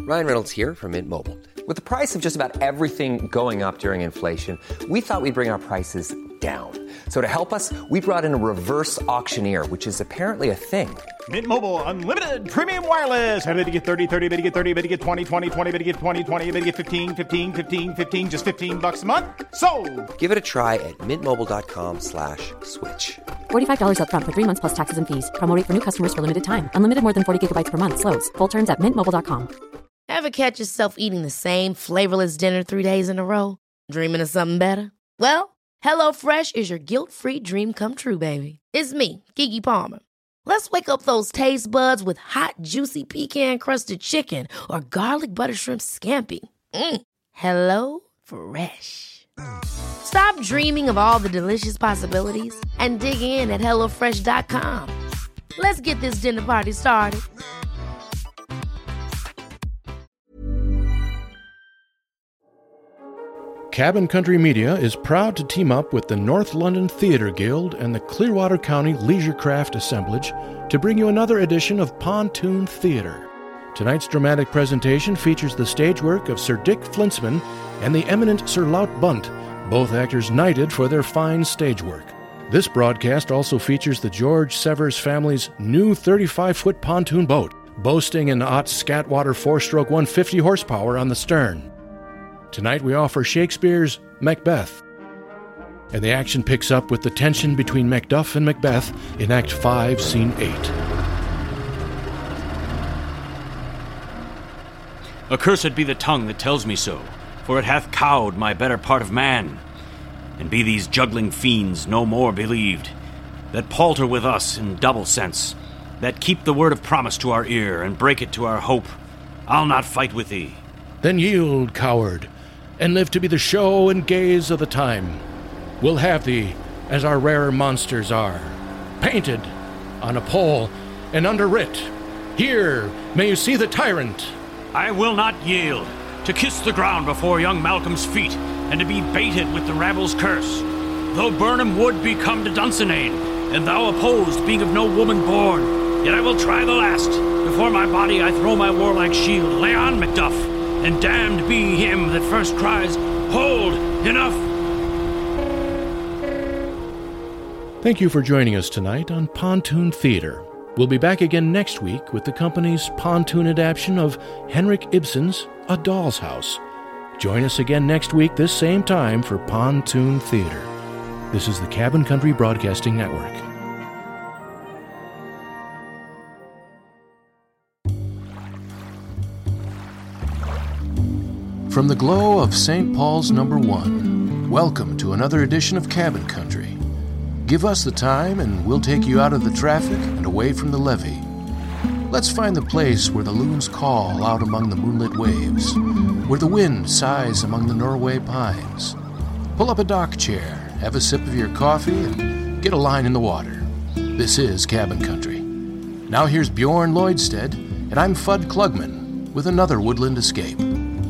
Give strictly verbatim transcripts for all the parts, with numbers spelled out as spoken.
Ryan Reynolds here from Mint Mobile. With the price of just about everything going up during inflation, we thought we'd bring our prices down. So to help us, we brought in a reverse auctioneer, which is apparently a thing. Mint Mobile Unlimited Premium Wireless. How to get thirty, thirty, how to get thirty, how to get twenty, twenty, twenty, how to get twenty, twenty, how to get fifteen, fifteen, fifteen, fifteen, just fifteen bucks a month? Sold! Give it a try at mintmobile.com slash switch. forty-five dollars up front for three months plus taxes and fees. Promo rate for new customers for limited time. Unlimited more than forty gigabytes per month. Slows full terms at mint mobile dot com. Ever catch yourself eating the same flavorless dinner three days in a row? Dreaming of something better? Well, HelloFresh is your guilt-free dream come true, baby. It's me, Keke Palmer. Let's wake up those taste buds with hot, juicy pecan-crusted chicken or garlic butter shrimp scampi. Mm. Hello Fresh. Stop dreaming of all the delicious possibilities and dig in at hello fresh dot com. Let's get this dinner party started. Cabin Country Media is proud to team up with the North London Theatre Guild and the Clearwater County Leisure Craft Assemblage to bring you another edition of Pontoon Theatre. Tonight's dramatic presentation features the stage work of Sir Dick Flintsman and the eminent Sir Lout Bunt, both actors knighted for their fine stage work. This broadcast also features the George Severs family's new thirty-five foot pontoon boat, boasting an Ott Scatwater four-stroke one hundred fifty horsepower on the stern. Tonight we offer Shakespeare's Macbeth. And the action picks up with the tension between Macduff and Macbeth in Act five, Scene eight. Accursed be the tongue that tells me so, for it hath cowed my better part of man. And be these juggling fiends no more believed, that palter with us in double sense, that keep the word of promise to our ear and break it to our hope. I'll not fight with thee. Then yield, coward, and live to be the show and gaze of the time. We'll have thee, as our rarer monsters are, painted on a pole and underwrit. Here may you see the tyrant. I will not yield, to kiss the ground before young Malcolm's feet, and to be baited with the rabble's curse. Though Burnham would be come to Dunsinane, and thou opposed, being of no woman born, yet I will try the last. Before my body I throw my warlike shield. Lay on, Macduff, and damned be him that first cries, Hold, enough! Thank you for joining us tonight on Pontoon Theatre. We'll be back again next week with the company's pontoon adaptation of Henrik Ibsen's A Doll's House. Join us again next week, this same time, for Pontoon Theatre. This is the Cabin Country Broadcasting Network. From the glow of Saint Paul's Number One, welcome to another edition of Cabin Country. Give us the time and we'll take you out of the traffic and away from the levee. Let's find the place where the loons call out among the moonlit waves, where the wind sighs among the Norway pines. Pull up a dock chair, have a sip of your coffee, and get a line in the water. This is Cabin Country. Now here's Bjorn Lloydstead, and I'm Fudd Klugman with another Woodland Escape.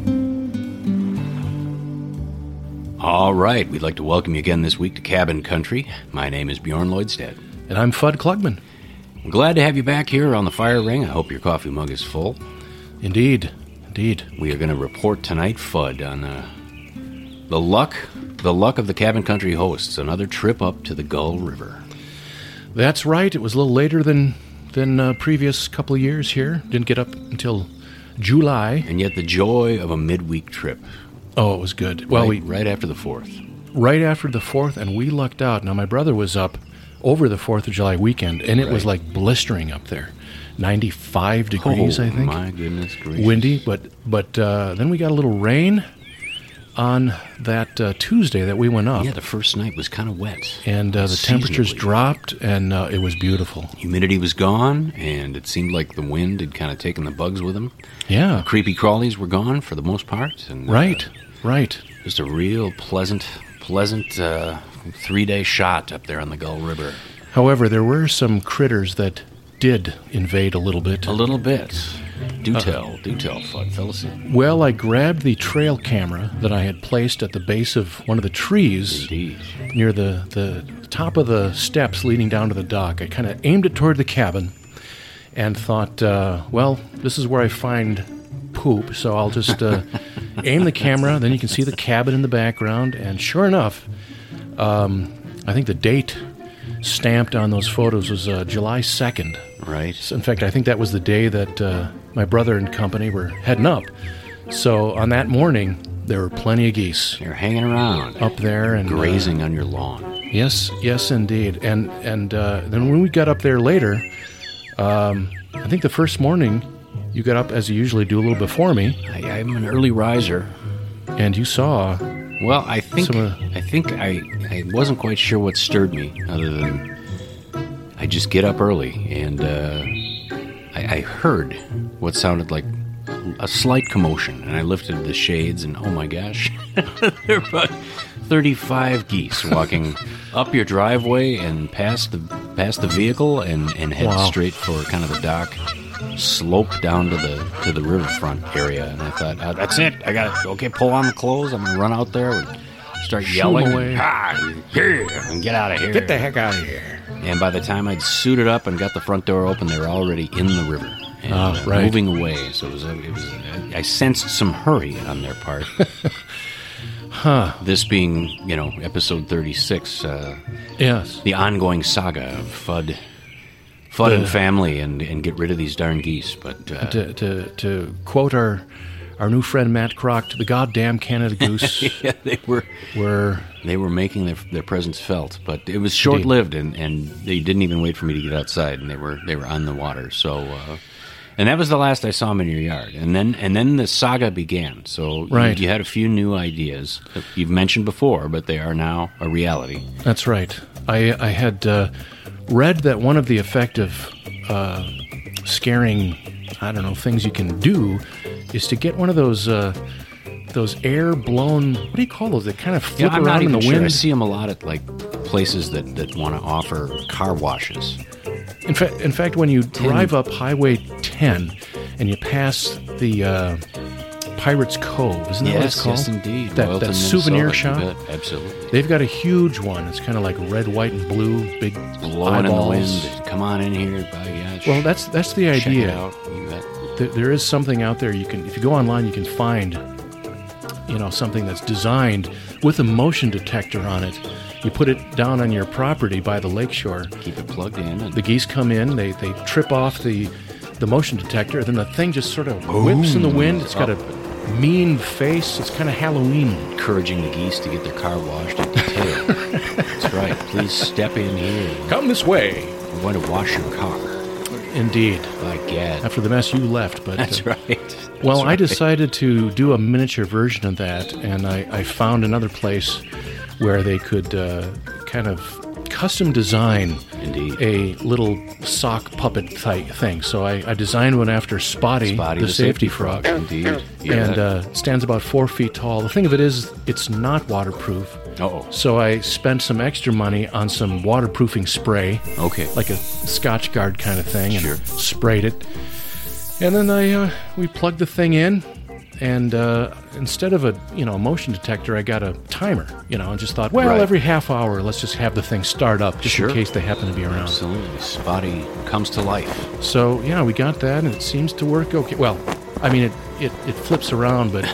All right, we'd like to welcome you again this week to Cabin Country. My name is Bjorn Lloydstead. And I'm Fudd Klugman. I'm glad to have you back here on the fire ring. I hope your coffee mug is full. Indeed, indeed. We are going to report tonight, Fudd, on uh, the luck, the luck of the Cabin Country hosts. Another trip up to the Gull River. That's right. It was a little later than than uh, previous couple of years here. Didn't get up until July. And yet the joy of a midweek trip. Oh, it was good. Well, right, we right after the fourth. Right after the fourth, and we lucked out. Now, my brother was up over the fourth of July weekend, and it right. was like blistering up there. ninety-five degrees, oh, I think. My goodness gracious. Windy, but but uh, then we got a little rain on that uh, Tuesday that we went up. Yeah, the first night was kind of wet. And uh, the temperatures dropped, and uh, it was beautiful. Humidity was gone, and it seemed like the wind had kind of taken the bugs with them. Yeah. The creepy crawlies were gone for the most part. And, right, uh, right. Just a real pleasant, pleasant uh, three-day shot up there on the Gull River. However, there were some critters that did invade a little bit. A little bit. Do uh, tell, do tell, Fudd. Fill us in. Well, I grabbed the trail camera that I had placed at the base of one of the trees. Indeed. Near the, the top of the steps leading down to the dock. I kind of aimed it toward the cabin and thought, uh, well, this is where I find poop, so I'll just uh, aim the camera, then you can see the cabin in the background, and sure enough, um, I think the date stamped on those photos was uh, July second. Right. So in fact, I think that was the day that uh, my brother and company were heading up. So on that morning, there were plenty of geese. You're hanging around. Up there. and Grazing uh, on your lawn. Yes, yes, indeed. And and uh, then when we got up there later, um, I think the first morning, you got up as you usually do a little before me. I, I'm an early riser. And you saw... Well, I think Some, uh, I think I, I wasn't quite sure what stirred me, other than I just get up early, and uh, I, I heard what sounded like a slight commotion, and I lifted the shades, and oh my gosh, there were about thirty-five geese walking up your driveway and past the past the vehicle, and, and head Wow. straight for kind of the dock slope down to the to the riverfront area. And I thought, uh, that's it. I got to okay. Pull on the clothes. I'm gonna run out there and start Shoo yelling. away. Ah, here and get out of here. Get the heck out of here. And by the time I'd suited up and got the front door open, they were already in the river and Oh, uh, right. moving away. So it was, a, it was a, I sensed some hurry on their part. Huh. This being, you know, episode thirty-six, uh, Yes. the ongoing saga of Fudd, Fudd The- and family, and, and get rid of these darn geese. But uh, To, to to quote our our new friend Matt Kroc, the goddamn Canada Goose yeah, they were were... they were making their their presence felt, but it was short lived, and, and they didn't even wait for me to get outside, and they were they were on the water. So, uh, and that was the last I saw them in your yard, and then and then the saga began. So Right. you, you had a few new ideas that you've mentioned before, but they are now a reality. That's right. I, I had uh, read that one of the effective uh, scaring, I don't know, things you can do is to get one of those uh, those air blown. What do you call those? They kind of flip I'm around not in even the sure. I wind. see them a lot at like places that, that want to offer car washes. In fact, in fact, when you drive up Highway ten and you pass the uh, Pirates Cove, isn't that what it's called? yes, indeed. That, Royalton, that souvenir Minnesota, shop. you bet. Absolutely. They've got a huge one. It's kind of like red, white, and blue, big Blowing eyeballs. in the wind. Come on in here, by gosh. Well, that's that's the Check it idea. out. You bet. There, there is something out there you can, if you go online, you can find, you know, something that's designed with a motion detector on it. You put it down on your property by the lakeshore. Keep it plugged in. And The geese come in, they, they trip off the the motion detector, then the thing just sort of whips in the wind. It's got a mean face. It's kind of Halloween. encouraging the geese to get their car washed in detail. That's right. Please step in here. Come this way. We're going to wash your car. Indeed. By gad. After the mess you left, but That's uh, right. Well, That's I right. decided to do a miniature version of that, and I, I found another place where they could uh, kind of custom design Indeed. a little sock puppet th- thing. So I, I designed one after Spotty, Spotty the, safety frog, Indeed. and uh, stands about four feet tall. The thing of it is, it's not waterproof. Uh-oh. So I spent some extra money on some waterproofing spray, Okay. like a Scotch Guard kind of thing, and Sure. sprayed it. And then I uh, we plugged the thing in, and uh, instead of a you know motion detector, I got a timer. You know, and just thought, well, Right. every half hour, let's just have the thing start up, just Sure. in case they happen to be around. Absolutely. Spotty comes to life. So yeah, we got that, and it seems to work okay. Well, I mean, it it, it flips around, but.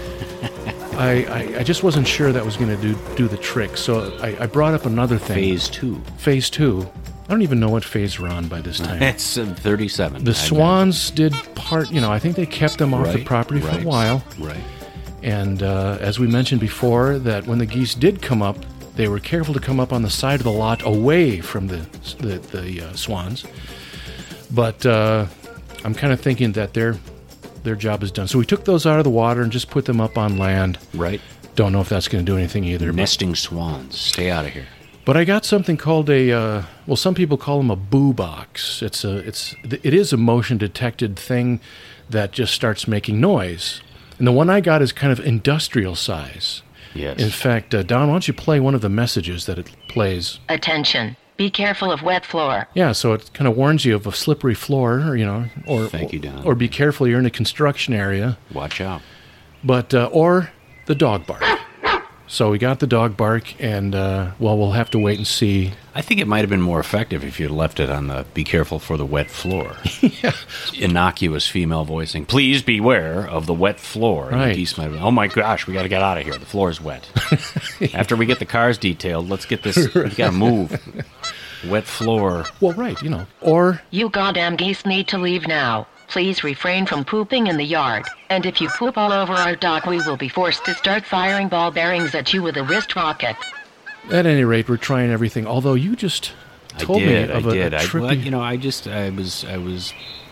I, I, I just wasn't sure that was going to do do the trick, so I, I brought up another thing. Phase two. Phase two. I don't even know what phase we're on by this time. It's uh, thirty-seven. The I swans did part, you know, I think they kept them off Right, the property for right, a while. Right. And uh, as we mentioned before, that when the geese did come up, they were careful to come up on the side of the lot away from the the, the uh, swans. But uh, I'm kind of thinking that their their job is done. So we took those out of the water and just put them up on land. Right. Don't know if that's going to do anything either. But, Nesting swans. Stay out of here. but I got something called a uh, well, some people call them a boo box. It's a it's it is a motion detected thing that just starts making noise. And the one I got is kind of industrial size. Yes. In fact, uh, Don, why don't you play one of the messages that it plays? Attention. Be careful of wet floor. Yeah, so it kind of warns you of a slippery floor, or, you know, or Thank you, Don. or be careful, you're in a construction area, Watch out. but uh, or the dog bark. So we got the dog bark, and, uh, well, we'll have to wait and see. I think it might have been more effective if you'd left it on the be careful for the wet floor. Yeah. Innocuous female voicing, please beware of the wet floor. And Right. the geese might have been, oh my gosh, we got to get out of here. The floor's wet. After we get the cars detailed, let's get this, we got to move. Wet floor. Well, right, you know. Or, You goddamn geese need to leave now. Please refrain from pooping in the yard. And if you poop all over our dock, we will be forced to start firing ball bearings at you with a wrist rocket. at any rate, we're trying everything. Although you just told I did, me of I a, did. a I, trippy... well, you know, I just, I was, I was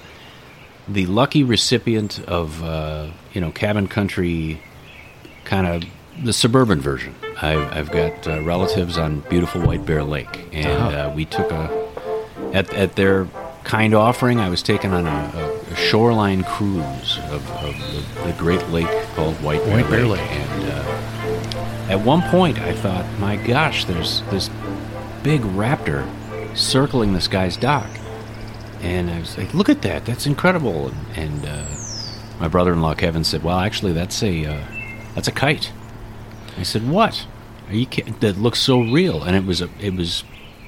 the lucky recipient of, uh, you know, cabin country, kind of the suburban version. I've, I've got uh, relatives on beautiful White Bear Lake, and Uh-huh. uh, we took a at at their kind offering. I was taken on a, a, a shoreline cruise of, of the, the great lake called White Bear White Bear Lake, Lake. and uh, at one point I thought, my gosh, there's this big raptor circling this guy's dock. And I was like, look at that. That's incredible. And, and uh, my brother-in-law, Kevin, said, well, actually, that's a uh, that's a kite. I said, what? Are you kidding? That looks so real. And it was, a, it was,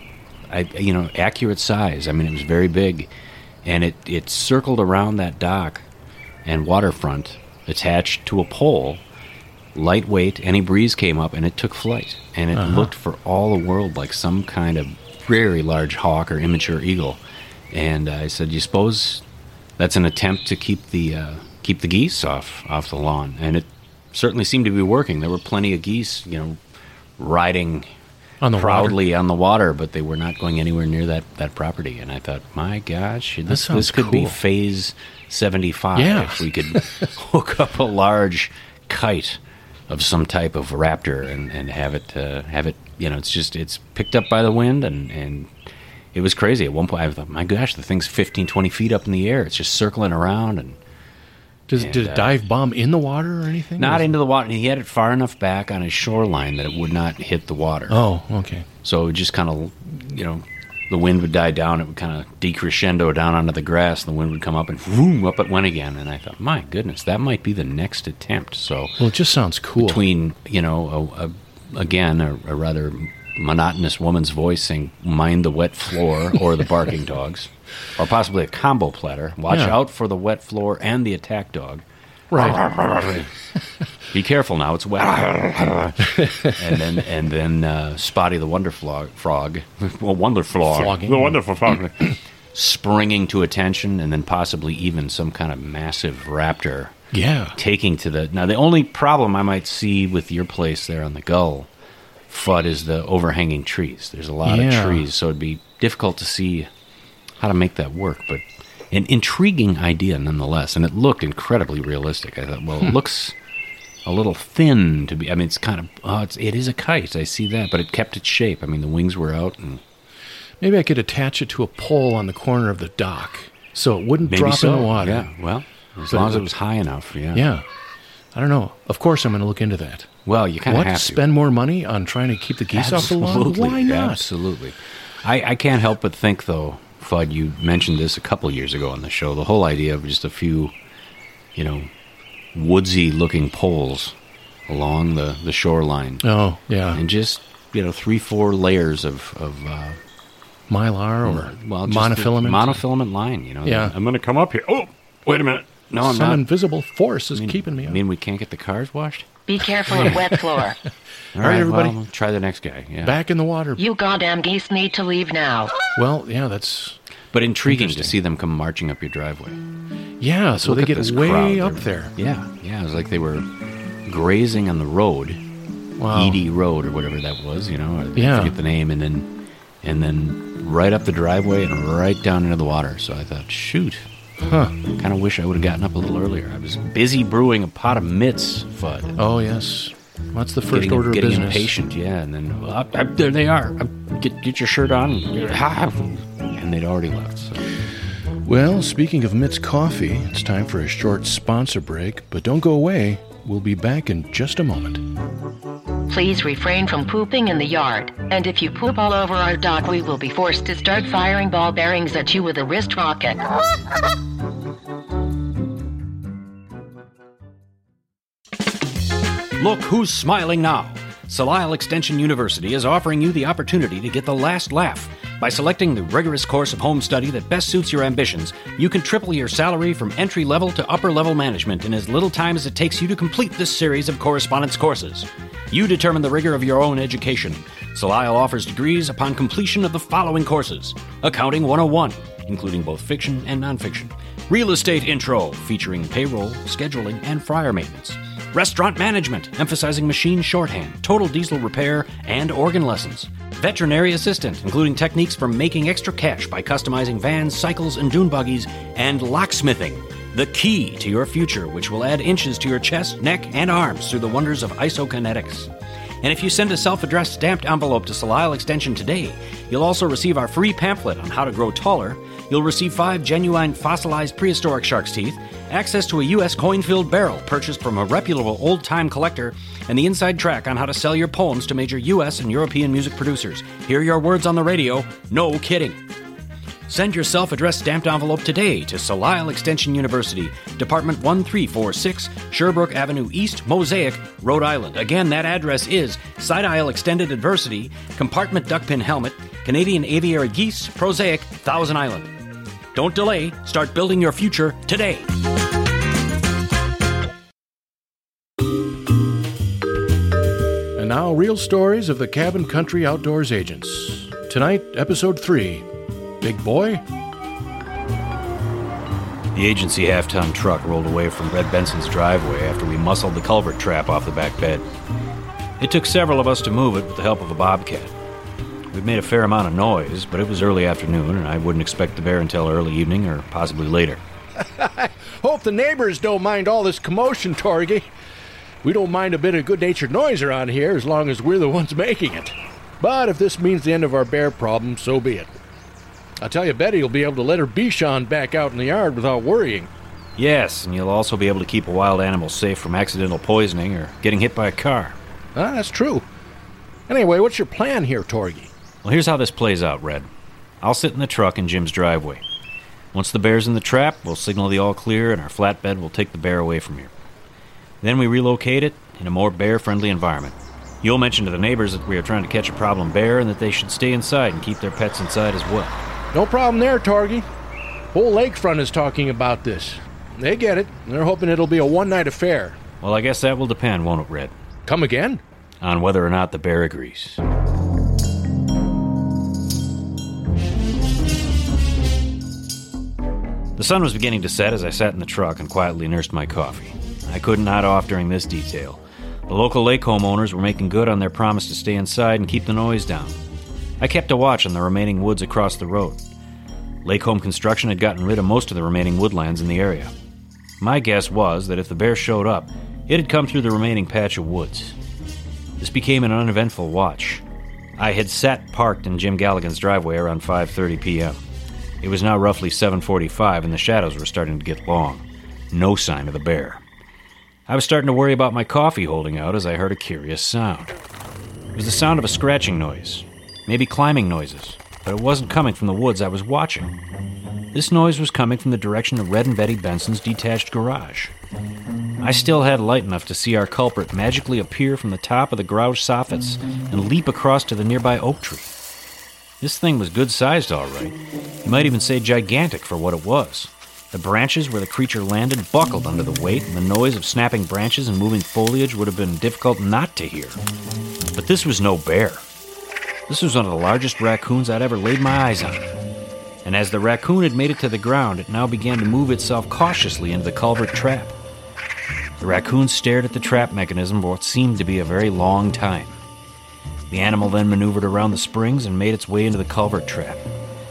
I you know, accurate size. I mean, it was very big. And it, it circled around that dock and waterfront attached to a pole, lightweight. Any breeze came up, and it took flight. And it Uh-huh. looked for all the world like some kind of very large hawk or immature eagle. And I said, "You suppose that's an attempt to keep the uh, keep the geese off off the lawn?" And it certainly seemed to be working. There were plenty of geese, you know, riding On the proudly on the water, but they were not going anywhere near that, that property. And I thought, my gosh, this sounds this could be cool. phase seventy-five Yeah. if we could hook up a large kite of some type of raptor and, and have it uh, have it. You know, it's just it's picked up by the wind and and. It was crazy. At one point, I thought, my gosh, the thing's fifteen, twenty feet up in the air. It's just circling around. and Does, and, did it uh, dive bomb in the water or anything? Not Or- into the water. He had it far enough back on his shoreline that it would not hit the water. Oh, okay. So it would just kind of, you know, the wind would die down. It would kind of decrescendo down onto the grass. And the wind would come up and boom, up it went again. And I thought, my goodness, that might be the next attempt. So Well, it just sounds cool. between, you know, a, a, again, a, a rather monotonous woman's voice saying, mind the wet floor, or the barking dogs, or possibly a combo platter. Watch Yeah. out for the wet floor and the attack dog. Right. Be careful now, it's wet. and then and then uh, Spotty the Wonder Frog, frog well, Wonder Frog, Flogging. the wonderful frog, springing to attention, and then possibly even some kind of massive raptor Yeah. taking to the. Now, the only problem I might see with your place there on the Gull, Fudd, is the overhanging trees. There's a lot Yeah. of trees, so it'd be difficult to see how to make that work. But an intriguing idea nonetheless, and it looked incredibly realistic. I thought, well, it looks a little thin to be. I mean, it's kind of. Oh, it's, it is a kite. I see that, but it kept its shape. I mean, the wings were out, and Maybe I could attach it to a pole on the corner of the dock so it wouldn't maybe drop so. in the water. Yeah, well, as But long as it- it was high enough. Yeah. Yeah. I don't know. Of course, I'm going to look into that. Well, you kind of What? have to Spend more money on trying to keep the geese off the lawn? Absolutely, Why not? Absolutely. I, I can't help but think, though, Fudd, you mentioned this a couple years ago on the show, the whole idea of just a few, you know, woodsy-looking poles along the, the shoreline. Oh, yeah. And just, you know, three, four layers of, of uh, Mylar or well, just monofilament. the monofilament line, you know. Yeah. I'm going to come up here. Oh, wait a minute. No, I'm Some not. invisible force is I mean, keeping me I up. mean, we can't get the cars washed? Be careful of wet floor. All right, everybody. well, try the next guy. Yeah. Back in the water. You goddamn geese need to leave now. Well, yeah, that's... But intriguing to Interesting. see them come marching up your driveway. Yeah, so Look they at get this way crowd. up They're- there. Yeah, yeah. It was like they were grazing on the road, Wow. Edie Road or whatever that was. You know, I Yeah. forget the name, and then and then right up the driveway and right down into the water. So I thought, shoot, Huh. kind of wish I would have gotten up a little earlier. I was busy brewing a pot of mitts, Fudd. Oh, yes. Well, that's the first getting, order of getting business. impatient, yeah, and then uh, uh, there they are. Uh, get get your shirt on, and they'd already left. So. Well, speaking of Mitt's Coffee, it's time for a short sponsor break, but don't go away. We'll be back in just a moment. Please refrain from pooping in the yard. And if you poop all over our dock, we will be forced to start firing ball bearings at you with a wrist rocket. Look who's smiling now. Solisle Extension University is offering you the opportunity to get the last laugh. By selecting the rigorous course of home study that best suits your ambitions, you can triple your salary from entry level to upper level management in as little time as it takes you to complete this series of correspondence courses. You determine the rigor of your own education. Solisle offers degrees upon completion of the following courses: Accounting one oh one, including both fiction and nonfiction; Real Estate Intro, featuring payroll, scheduling, and fryer maintenance; Restaurant Management, emphasizing machine shorthand, total diesel repair, and organ lessons; Veterinary Assistant, including techniques for making extra cash by customizing vans, cycles, and dune buggies; and Locksmithing, the key to your future, which will add inches to your chest, neck, and arms through the wonders of isokinetics. And if you send a self-addressed stamped envelope to Solisle Extension today, you'll also receive our free pamphlet on how to grow taller. You'll receive five genuine fossilized prehistoric shark's teeth, access to a U S coin-filled barrel purchased from a reputable old-time collector, and the inside track on how to sell your poems to major U S and European music producers. Hear your words on the radio. No kidding. Send your self-addressed stamped envelope today to Solisle Extension University, Department one three four six, Sherbrooke Avenue East, Mosaic, Rhode Island. Again, that address is Side Isle Extended Adversity, Compartment Duckpin Helmet, Canadian Aviary Geese, Prosaic, Thousand Island. Don't delay. Start building your future today. And now, real stories of the Cabin Country Outdoors agents. Tonight, Episode three. Big Boy? The agency half-ton truck rolled away from Red Benson's driveway after we muscled the culvert trap off the back bed. It took several of us to move it with the help of a bobcat. We'd made a fair amount of noise, but it was early afternoon, and I wouldn't expect the bear until early evening or possibly later. Hope the neighbors don't mind all this commotion, Torgy. We don't mind a bit of good-natured noise around here as long as we're the ones making it. But if this means the end of our bear problem, so be it. I'll tell you, Betty will be able to let her Bichon back out in the yard without worrying. Yes, and you'll also be able to keep a wild animal safe from accidental poisoning or getting hit by a car. Ah, that's true. Anyway, what's your plan here, Torgy? Well, here's how this plays out, Red. I'll sit in the truck in Jim's driveway. Once the bear's in the trap, we'll signal the all clear, and our flatbed will take the bear away from here. Then we relocate it in a more bear-friendly environment. You'll mention to the neighbors that we are trying to catch a problem bear and that they should stay inside and keep their pets inside as well. No problem there, Torgy. Whole lakefront is talking about this. They get it. They're hoping it'll be a one-night affair. Well, I guess that will depend, won't it, Red? Come again? On whether or not the bear agrees. The sun was beginning to set as I sat in the truck and quietly nursed my coffee. I couldn't nod off during this detail. The local lake homeowners were making good on their promise to stay inside and keep the noise down. I kept a watch on the remaining woods across the road. Lake Home Construction had gotten rid of most of the remaining woodlands in the area. My guess was that if the bear showed up, it had come through the remaining patch of woods. This became an uneventful watch. I had sat parked in Jim Galligan's driveway around five thirty p.m. It was now roughly seven forty-five and the shadows were starting to get long. No sign of the bear. I was starting to worry about my coffee holding out as I heard a curious sound. It was the sound of a scratching noise. Maybe climbing noises, but it wasn't coming from the woods I was watching. This noise was coming from the direction of Red and Betty Benson's detached garage. I still had light enough to see our culprit magically appear from the top of the garage soffits and leap across to the nearby oak tree. This thing was good-sized, all right. You might even say gigantic for what it was. The branches where the creature landed buckled under the weight, and the noise of snapping branches and moving foliage would have been difficult not to hear. But this was no bear. This was one of the largest raccoons I'd ever laid my eyes on. And as the raccoon had made it to the ground, it now began to move itself cautiously into the culvert trap. The raccoon stared at the trap mechanism for what seemed to be a very long time. The animal then maneuvered around the springs and made its way into the culvert trap.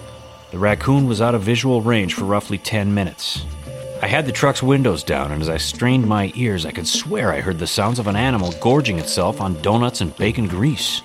The raccoon was out of visual range for roughly ten minutes. I had the truck's windows down, and as I strained my ears, I could swear I heard the sounds of an animal gorging itself on donuts and bacon grease.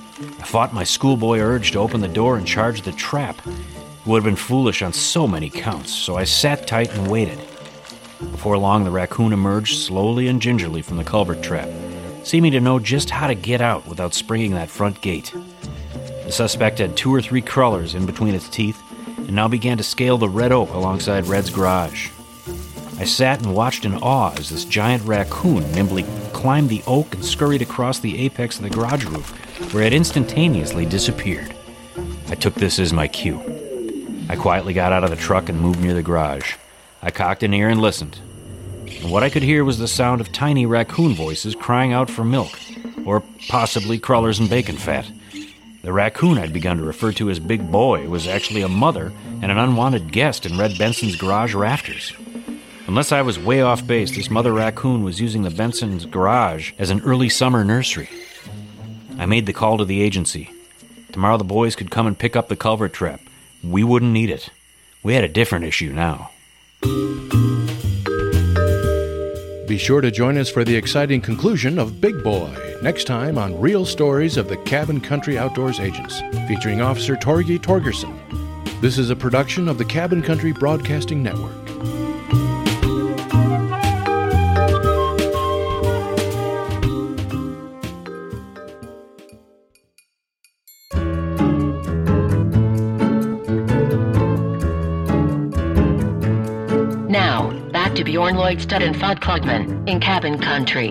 I fought my schoolboy urge to open the door and charge the trap. It would have been foolish on so many counts, so I sat tight and waited. Before long, the raccoon emerged slowly and gingerly from the culvert trap, seeming to know just how to get out without springing that front gate. The suspect had two or three crawlers in between its teeth, and now began to scale the red oak alongside Red's garage. I sat and watched in awe as this giant raccoon nimbly climbed the oak and scurried across the apex of the garage roof, where it instantaneously disappeared. I took this as my cue. I quietly got out of the truck and moved near the garage. I cocked an ear and listened. And what I could hear was the sound of tiny raccoon voices crying out for milk, or possibly crullers and bacon fat. The raccoon I'd begun to refer to as Big Boy was actually a mother and an unwanted guest in Red Benson's garage rafters. Unless I was way off base, this mother raccoon was using the Benson's garage as an early summer nursery. I made the call to the agency. Tomorrow the boys could come and pick up the culvert trap. We wouldn't need it. We had a different issue now. Be sure to join us for the exciting conclusion of Big Boy, next time on Real Stories of the Cabin Country Outdoors Agents, featuring Officer Torgi Torgerson. This is a production of the Cabin Country Broadcasting Network. Now, back to Bjorn Lloydstedt and Fudd Klugman in Cabin Country.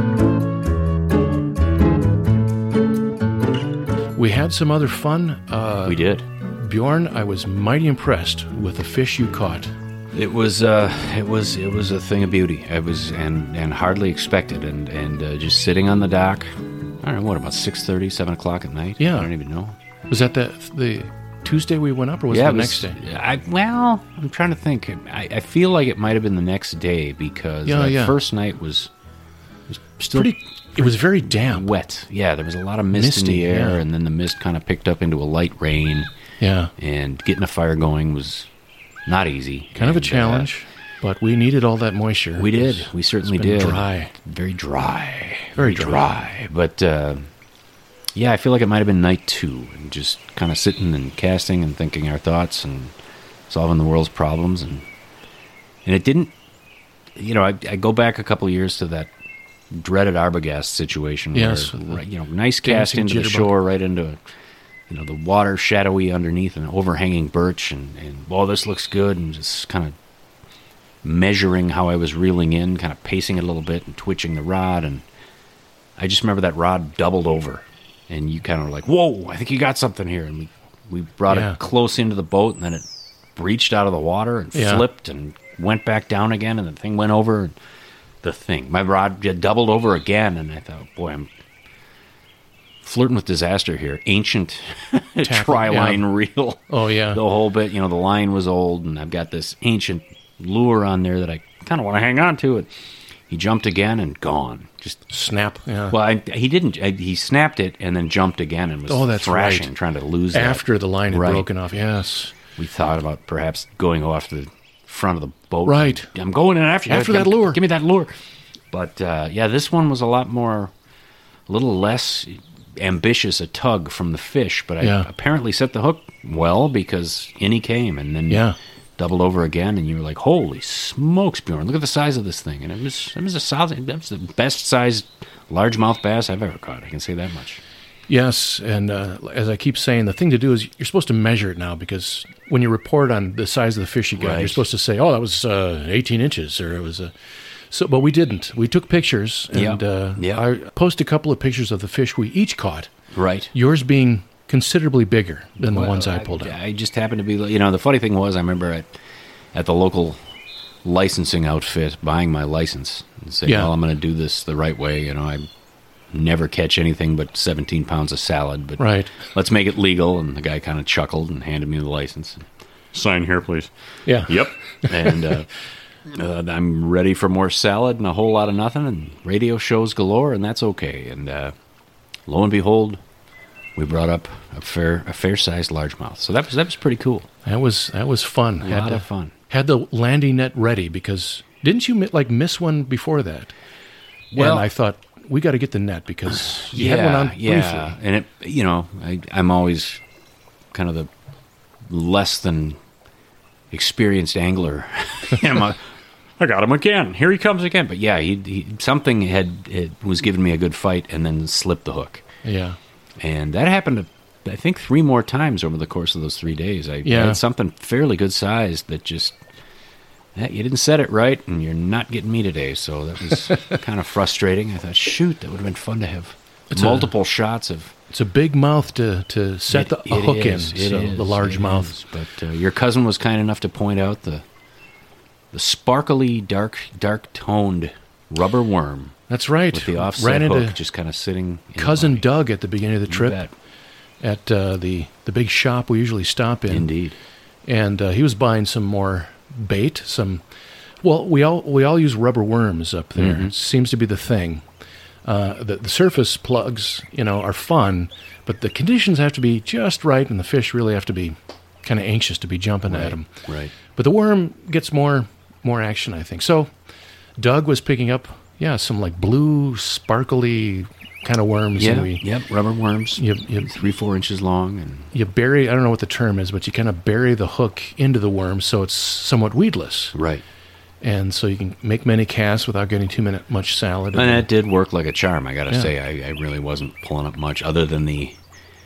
We had some other fun. Uh, We did. Bjorn, I was mighty impressed with the fish you caught. It was uh, it was it was a thing of beauty. It was and and hardly expected. And and uh, just sitting on the dock. I don't know what about six thirty, seven o'clock at night. Yeah. I don't even know. Was that the the Tuesday we went up, or was yeah, it the it next was- day? I, well, I'm trying to think. I, I feel like it might have been the next day because Yeah, that yeah. first night was, was still Pretty. It was very damp. wet. Yeah, there was a lot of mist in Misty, the air, yeah. and then the mist kind of picked up into a light rain. Yeah, And getting a fire going was not easy. kind of a And, uh, challenge, but we needed all that moisture. we It did. was- We certainly it's been did. Dry. Very dry. Very dry. But, uh, yeah, I feel like it might have been night two. And just kind of sitting and casting and thinking our thoughts and solving the world's problems. And and it didn't, you know, I, I go back a couple years to that dreaded Arbogast situation. Yes, Where, with the right, you know, nice cast dancing into the jitterbug. shore, right into, you know, the water shadowy underneath an overhanging birch. And, and, well, this looks good. And just kind of measuring how I was reeling in, kind of pacing it a little bit and twitching the rod. And I just remember that rod doubled over. And you kind of were like, whoa, I think you got something here. And we, we brought Yeah. it close into the boat, and then it breached out of the water and Yeah. flipped and went back down again, and the thing went over. The thing. My rod had doubled over again, and I thought, boy, I'm flirting with disaster here. Ancient tri-line yeah. reel. Oh, yeah. The whole bit, you know, the line was old, and I've got this ancient lure on there that I kind of want to hang on to. It. He jumped again and gone. Just Snap. Yeah. well, I, he didn't. I, he snapped it and then jumped again and was Oh, that's thrashing, right. trying to lose that. After the line had Right. broken off. Yes. We thought about perhaps going off the front of the boat. Right. I'm going in after you. After Give- that lure. Give me that lure. But uh, yeah, this one was a lot more, a little less ambitious a tug from the fish. But I Yeah. apparently set the hook well because in he came and then Yeah. doubled over again. And you were like, "Holy smokes, Bjorn! Look at the size of this thing!" And it was it was a solid. That was the best sized largemouth bass I've ever caught. I can say that much. Yes, and uh, as I keep saying, the thing to do is you're supposed to measure it now, because when you report on the size of the fish you got, Right. you're supposed to say, "Oh, that was uh, eighteen inches," or it was a. So, but we didn't. We took pictures, and Yeah. uh, Yeah. I posted a couple of pictures of the fish we each caught. Right. Yours being considerably bigger than the Well, ones I pulled out. I just happened to be, you know, the funny thing was, I remember at at the local licensing outfit buying my license and saying, Yeah. well, I'm going to do this the right way. You know, I never catch anything but seventeen pounds of salad, but Right. let's make it legal. And the guy kind of chuckled and handed me the license. Sign here, please. Yeah. Yep. And uh, uh, I'm ready for more salad and a whole lot of nothing and radio shows galore, and that's okay. And uh, lo and behold, we brought up a fair a fair sized largemouth. So that was that was pretty cool. That was that was fun. A Had lot to- of fun. Had the landing net ready, because didn't you mi- like miss one before that? Well- and I thought we got to get the net because you had one on briefly. yeah. And it, you know, I, I'm always kind of the less than experienced angler. I'm a, I got him again. Here he comes again. But yeah, he, he something had it was giving me a good fight, and then slipped the hook. Yeah. And that happened, I think, three more times over the course of those three days. I, I Yeah. had something fairly good sized that just Yeah, you didn't set it right, and you're not getting me today, so that was kind of frustrating. I thought, shoot, that would have been fun to have It's multiple a- shots of... It's a big mouth to, to set It- the a it hook is, in, it so is, the large it mouth. is. But uh, your cousin was kind enough to point out the the sparkly, dark, dark-toned rubber worm That's right. with the offset Ran into hook just kind of sitting in the cousin body. Doug at the beginning of the You trip bet. at uh, the the big shop we usually stop in. Indeed. And uh, he was buying some more bait. Some, well, we all we all use rubber worms up there. Mhm. It seems to be the thing. Uh, the, the surface plugs, you know, are fun, but the conditions have to be just right, and the fish really have to be kind of anxious to be jumping at them. Right. But the worm gets more more action, I think. So Doug was picking up, yeah, some like blue, sparkly kind of worms. Yeah, and we, yep, rubber worms, You, you, three, four inches long. and you bury, I don't know what the term is, but you kind of bury the hook into the worm so it's somewhat weedless. Right. And so you can make many casts without getting too many, much salad. And that did work like a charm, I got to Yeah. say. I, I really wasn't pulling up much other than the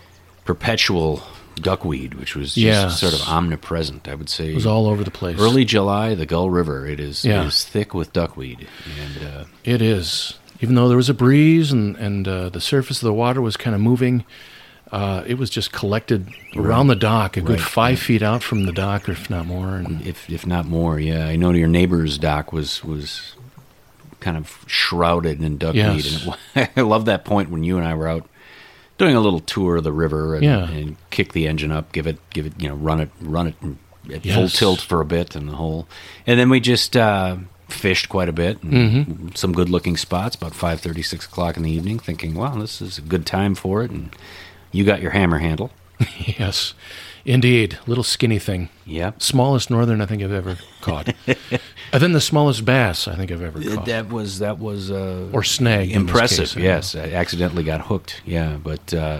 perpetual duckweed, which was just Yes. sort of omnipresent, I would say. It was all over the place. Early July, the Gull River, it is, Yeah. it is thick with duckweed. And uh, It is. Even though there was a breeze and, and uh, the surface of the water was kind of moving, uh, it was just collected around the dock, a good Right, five feet out from the dock, or if not more. And if if not more, yeah. I know your neighbor's dock was, was kind of shrouded in duckweed. Yes. And it, I love that point when you and I were out doing a little tour of the river and, Yeah. and kick the engine up, give it, give it, you know, run it, run it at Yes. full tilt for a bit and the whole, and then we just uh, fished quite a bit, and Mm-hmm. some good looking spots about five thirty, six o'clock in the evening, thinking, wow, this is a good time for it. And you got your hammer handle. yes, indeed, little skinny thing. Yep. Smallest northern I think I've ever caught. And then the smallest bass I think I've ever caught. That was that was uh, Or snag. in this impressive. case, I Yes, I accidentally got hooked. Yeah, but uh,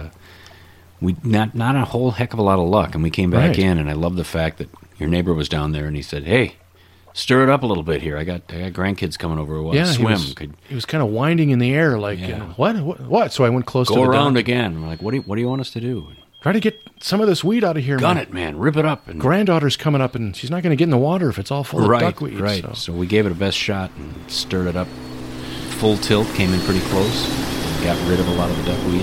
we not not a whole heck of a lot of luck, and we came back Right. in, and I love the fact that your neighbor was down there, and he said, "Hey, stir it up a little bit here. I got I got grandkids coming over who want Yeah, to he swim. was, Could he was kind of winding in the air like, Yeah. you know, what, what, what? So I went close to go the around dock. again." I'm like, "What do you, what do you want us to do?" Try to get some of this weed out of here. Gun My it, man! Rip it up. And granddaughter's coming up, and she's not going to get in the water if it's all full of right, duckweed. right. So. So we gave it a best shot and stirred it up. Full tilt, came in pretty close. Got rid of a lot of the duckweed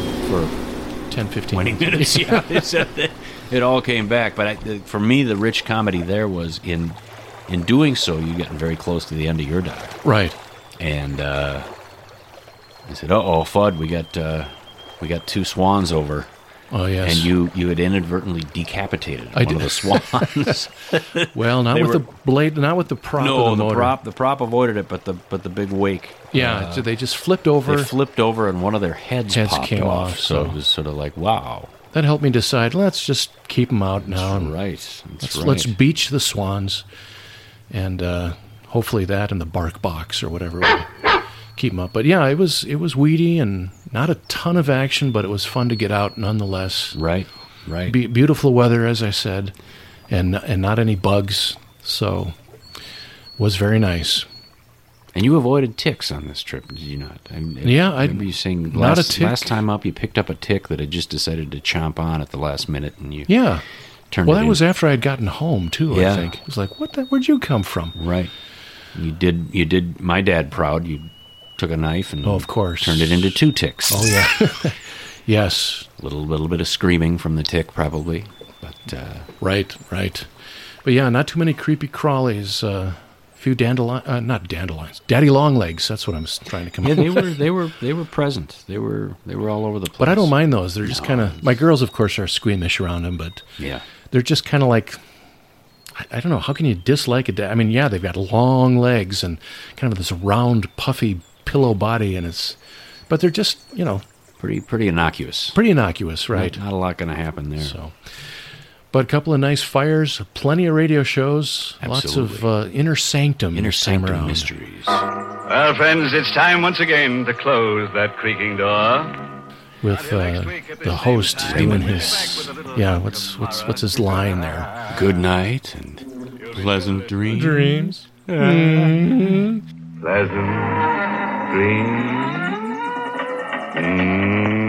for ten, fifteen twenty minutes. Yeah, it's, uh, it all came back. But I, the, for me, the rich comedy there was in in doing so, you getting very close to the end of your dock, Right. and uh, I said, "Uh oh, Fudd, we got uh, we got two swans over." Oh, yes. And you, you had inadvertently decapitated I one did. of the swans. Well, not They with were- the blade, not with the prop no, of the, the, motor. prop the prop avoided it, but the but the big wake. Yeah, uh, so they just flipped over. they flipped over, and one of their heads, Heads popped came off. off, So so- it was sort of like, wow. That helped me decide, let's just keep them out now. and Right. That's Let's, right. let's beach the swans. And uh, hopefully that and the bark box or whatever will keep them up. But yeah, it was it was weedy and not a ton of action, but it was fun to get out nonetheless. Right. Right. Be- beautiful weather, as I said, and and not any bugs, so was very nice. And you avoided ticks on this trip, did you not? I, Yeah, I- remember you saying not a last, tick. last time up you picked up a tick that had just decided to chomp on at the last minute, and you Yeah. turned Well, it that in. was after I had gotten home too. Yeah. I think it was like, what? The, where'd you come from? right. You did. You did my dad proud. You took a knife and Oh, of course. turned it into two ticks. Oh yeah. Yes. little little bit of screaming from the tick, probably, but uh, Right. Right. But yeah, not too many creepy crawlies. A uh, few dandelion, uh, not dandelions, daddy long legs. That's what I'm s- trying to come yeah, up they with. were they were they were present. They were they were all over the place. But I don't mind those. They're just No, kind of. My girls, of course, are squeamish around them, but Yeah. they're just kind of like. I, I don't know. How can you dislike a da- I mean, yeah, they've got long legs and kind of this round, puffy pillow body, and it's. But they're just, you know, Pretty pretty innocuous. pretty innocuous, right? Not, not a lot going to happen there. So, but a couple of nice fires, plenty of radio shows, lots of Absolutely. uh, inner sanctum. Inner this time sanctum around. mysteries. Well, friends, it's time once again to close that creaking door. with uh, the host doing his. Yeah, what's what's what's his line there? Good night and pleasant dreams. Dreams. Pleasant dreams.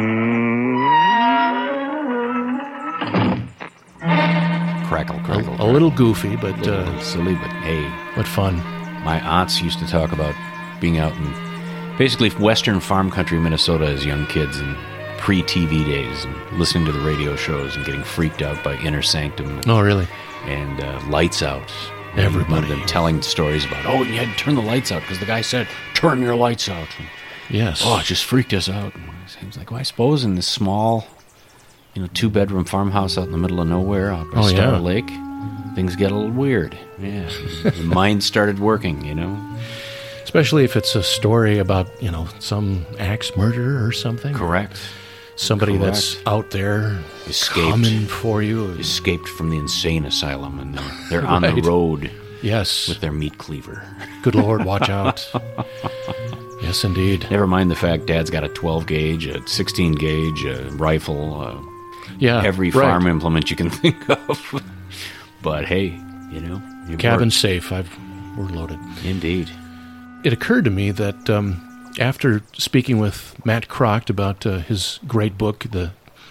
Crackle, crackle. A, a little goofy, but A little uh, silly, but hey, what fun. my aunts used to talk about being out in basically western farm country Minnesota as young kids and pre-T V days and listening to the radio shows and getting freaked out by Inner Sanctum and, Oh, really? and uh, Lights Out. Everybody. And them telling stories about, oh, you had to turn the lights out because the guy said, turn your lights out. And, Yes. oh, it just freaked us out. And I was like, well, I suppose in this small, you know, two-bedroom farmhouse out in the middle of nowhere out by Oh, Star yeah. Lake, things get a little weird. Yeah. The mind started working, you know? Especially if it's a story about, you know, some axe murder or something. Correct. Somebody Correct. that's out there Escaped. coming for you. Escaped from the insane asylum, and they're, they're on the Right. road Yes. with their meat cleaver. Good Lord, watch out. Yes, indeed. Never mind the fact Dad's got a twelve gauge, a sixteen gauge, a rifle, uh, Yeah. every right. farm implement you can think of. But hey, you know, it Cabin worked. safe. I've we're loaded. Indeed. It occurred to me that um, after speaking with Matt Crocht about uh, his great book, The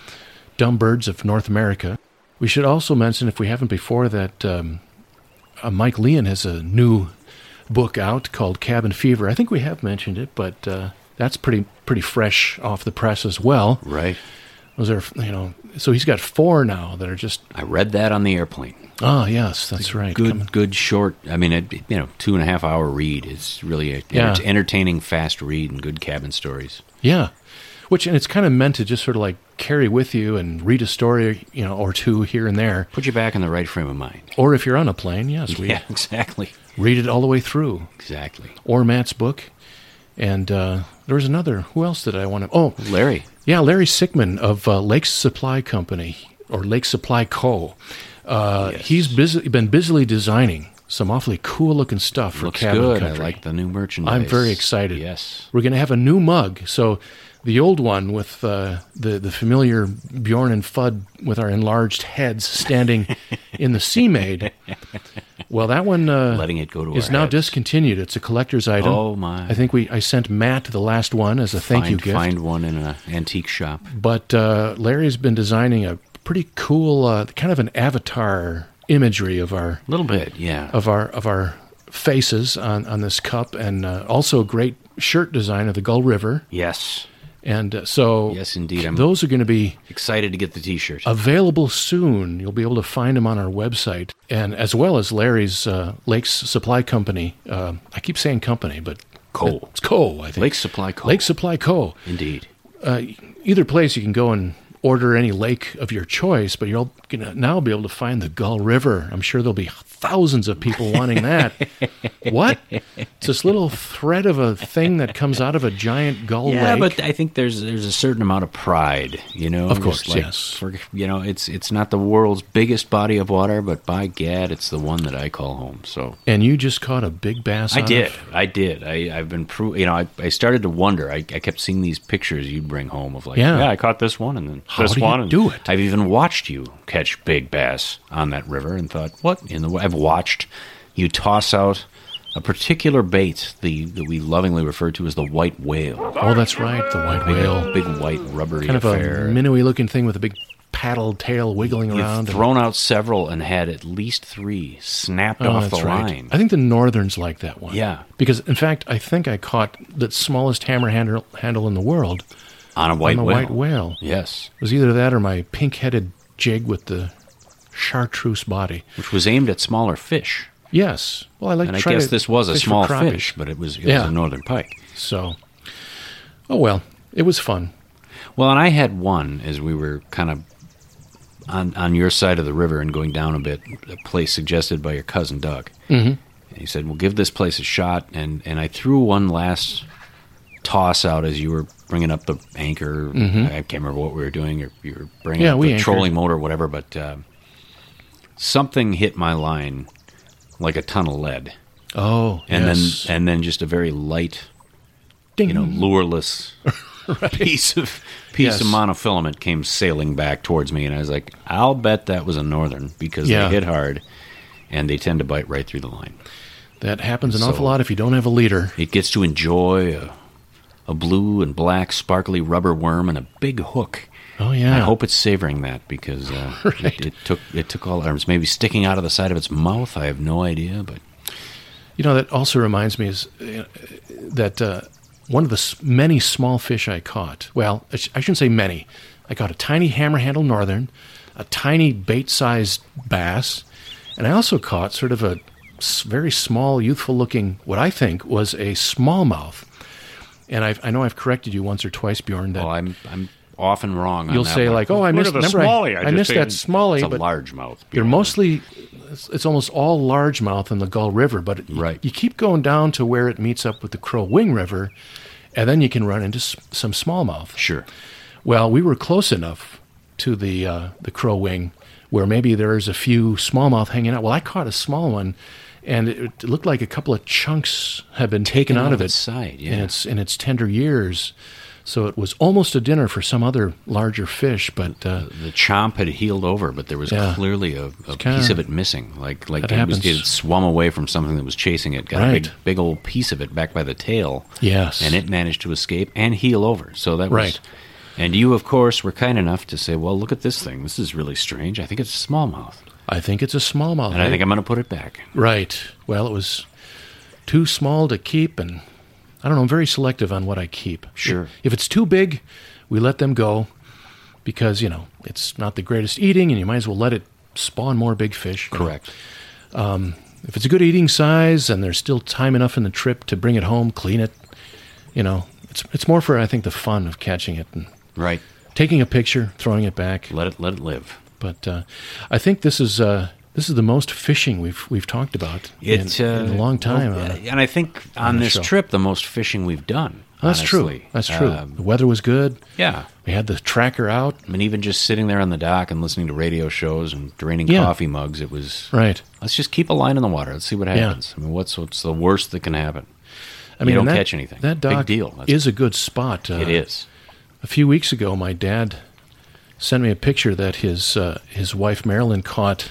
Dumb Birds of North America, we should also mention, if we haven't before, that um, uh, Mike Leon has a new book out called Cabin Fever. I think we have mentioned it, but uh, that's pretty pretty fresh off the press as well. Right. Those are, you know, so he's got four now that are just. I read that on the airplane. Oh yes, that's right. Good, Coming- good short. I mean, it, you know, two and a half hour read is really a Yeah. enter- entertaining, fast read and good cabin stories. Yeah, which and it's kind of meant to just sort of like carry with you and read a story, you know, or two here and there. Put you back in the right frame of mind. Or if you're on a plane, yes, we Yeah, exactly. read it all the way through. Exactly. Or Matt's book, and uh, there was another. Who else did I want to? Oh, Larry. yeah, Larry Sickman of uh, Lake Supply Company or Lake Supply Co. Uh, Yes. He's busy, been busily designing some awfully cool looking stuff for Looks cabin good. country. I like the new merchandise. I'm very excited. Yes. We're going to have a new mug. So the old one with uh, the, the familiar Bjorn and Fudd with our enlarged heads standing in the Sea-Maid, well, that one uh, Letting it go to is our now heads. discontinued. It's a collector's item. Oh, my. I think we I sent Matt the last one as a thank find, you gift. Find one in an antique shop. But uh, Larry's been designing a pretty cool, uh, kind of an avatar imagery of our A little bit, yeah. of our of our faces on, on this cup, and uh, also a great shirt design of the Gull River. Yes. And uh, so Yes, indeed. I'm those are going to be excited to get the T-shirt. available soon. You'll be able to find them on our website, and as well as Larry's uh, Lakes Supply Company. Uh, I keep saying company, but Co. It's Co. I think Lake Supply Co. Lake Supply Co. Indeed. Uh, either place you can go and order any lake of your choice, but you're going to now be able to find the Gull River. I'm sure there'll be thousands of people wanting that. What? It's this little thread of a thing that comes out of a giant gull Yeah, lake. but I think there's there's a certain amount of pride, you know. Of course, Just like yes. For, you know, it's it's not the world's biggest body of water, but by gad, it's the one that I call home. So And you just caught a big bass. I out did, of- I did. I I've been pro- you know, I, I started to wonder. I, I kept seeing these pictures you'd bring home of like, Yeah. yeah, I caught this one and then How this do you one. and do it? I've even watched you catch big bass on that river and thought, what in the? wo-" I've watched you toss out a particular bait, the that we lovingly refer to as the white whale. Oh, that's right, the white Big, whale. big white rubbery Kind of affair. a minnowy-looking thing with a big paddle tail wiggling You've around. and- thrown out several and had at least three snapped Oh, off that's the right. line. I think the northerns like that one. Yeah. Because, in fact, I think I caught the smallest hammer handle, handle in the world On a white on the whale. white whale. Yes. It was either that or my pink-headed jig with the chartreuse body. Which was aimed at smaller fish. Yes. Well, I like And to I try guess to this was a fish for small crappie. fish, but it was, it Yeah. was a northern pike. So, oh well, it was fun. Well, and I had one as we were kind of on on your side of the river and going down a bit, a place suggested by your cousin Doug. Mm-hmm. And he said, well, give this place a shot. And, and I threw one last toss out as you were bringing up the anchor. I can't remember what we were doing. Or you were bringing Mm-hmm. Yeah, up we the anchored. trolling motor or whatever. But uh, something hit my line like a ton of lead. Oh, And yes. then and then just a very light, Ding. you know, lureless piece of piece Yes. of monofilament came sailing back towards me, and I was like, I'll bet that was a northern because Yeah. they hit hard, and they tend to bite right through the line. That happens an So- awful lot if you don't have a leader. It gets to enjoy a, a blue and black sparkly rubber worm and a big hook Oh yeah. I hope it's savoring that because uh, right. it, it took it took all arms. Maybe sticking out of the side of its mouth. I have no idea, but you know that also reminds me is uh, that uh, one of the s- many small fish I caught. Well, I, sh- I shouldn't say many. I caught a tiny hammer-handle northern, a tiny bait-sized bass, and I also caught sort of a s- very small, youthful-looking, what I think was a smallmouth. And I've, I know I've corrected you once or twice, Bjorn. That well, I'm I'm often wrong. You'll on that say one. like, "Oh, I Look missed." at the Remember, smallie. I, I I just missed that ate- smallie. It's a but largemouth. they're mostly. It's, it's almost all largemouth in the Gull River, but it, Right. you keep going down to where it meets up with the Crow Wing River, and then you can run into s- some smallmouth. Sure. Well, we were close enough to the uh, the Crow Wing where maybe there's a few smallmouth hanging out. Well, I caught a small one, and it, it looked like a couple of chunks had been taken, out of its it side, yeah. in its in its tender years. So it was almost a dinner for some other larger fish, but uh, The chomp had healed over, but there was Yeah. clearly a, a kinda- piece of it missing. Like like That it, was, happens. it swum away from something that was chasing it. Got a big Right. big old piece of it back by the tail. Yes. And it managed to escape and heal over. So that was Right. And you, of course, were kind enough to say, "Well, look at this thing. This is really strange. I think it's a smallmouth, I think it's a smallmouth. and I eh? think I'm going to put it back." Right. Well, it was too small to keep, and I don't know, I'm very selective on what I keep. Sure. If, if it's too big, we let them go because, you know, it's not the greatest eating, and you might as well let it spawn more big fish. you know. Correct. If it's a good eating size and there's still time enough in the trip to bring it home, clean it, you know, it's it's more for, I think, the fun of catching it and Right. taking a picture, throwing it back. Let it let it live. But uh, I think this is uh, this is the most fishing we've we've talked about in, It's uh, in a long time. well, uh, and I think on the this show. trip, the most fishing we've done. That's true. honestly. That's true. Um, the weather was good. yeah. We had the tracker out. I mean, even just sitting there on the dock and listening to radio shows and draining Yeah. coffee mugs, it was Right. let's just keep a line in the water. Let's see what Yeah. happens. I mean, what's what's the worst that can happen? I You mean, don't and that, catch anything. That Big dock deal. That's- is a good spot. Uh, It is. A few weeks ago, my dad sent me a picture that his uh, his wife Marilyn caught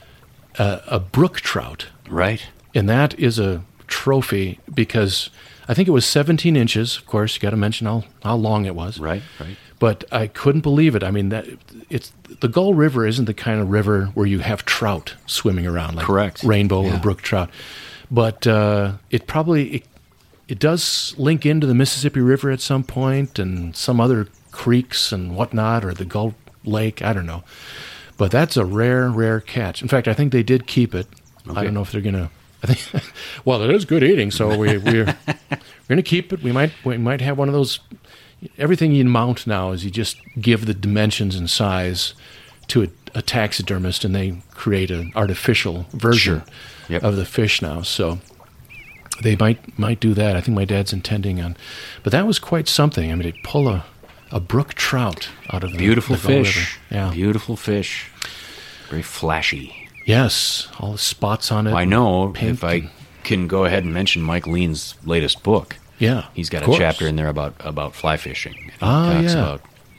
a, a brook trout, Right. and that is a trophy because I think it was seventeen inches. Of course, you got to mention how how long it was. Right. Right. But I couldn't believe it. I mean, that it's the Gull River isn't the kind of river where you have trout swimming around, like Correct. rainbow Yeah. or brook trout. But uh, it probably it, it does link into the Mississippi River at some point, and some other creeks and whatnot, or the Gull Lake. I don't know. But that's a rare, rare catch. In fact, I think they did keep it. I Okay. don't know if they're gonna. I think. Well, it is good eating, so we we're we're gonna keep it. We might we might have one of those. Everything you mount now is you just give the dimensions and size to a, a taxidermist, and they create an artificial version Sure. Yep. of the fish now. So they might might do that. I think my dad's intending on. But that was quite something. I mean, to pull a, a brook trout out of the Beautiful the Gull fish. River. Yeah. Beautiful fish. Very flashy. Yes, all the spots on it. I know pink if I and- can go ahead and mention Mike Lean's latest book. Yeah, He's got of a course. chapter in there about, about fly fishing. And he Ah, talks yeah. about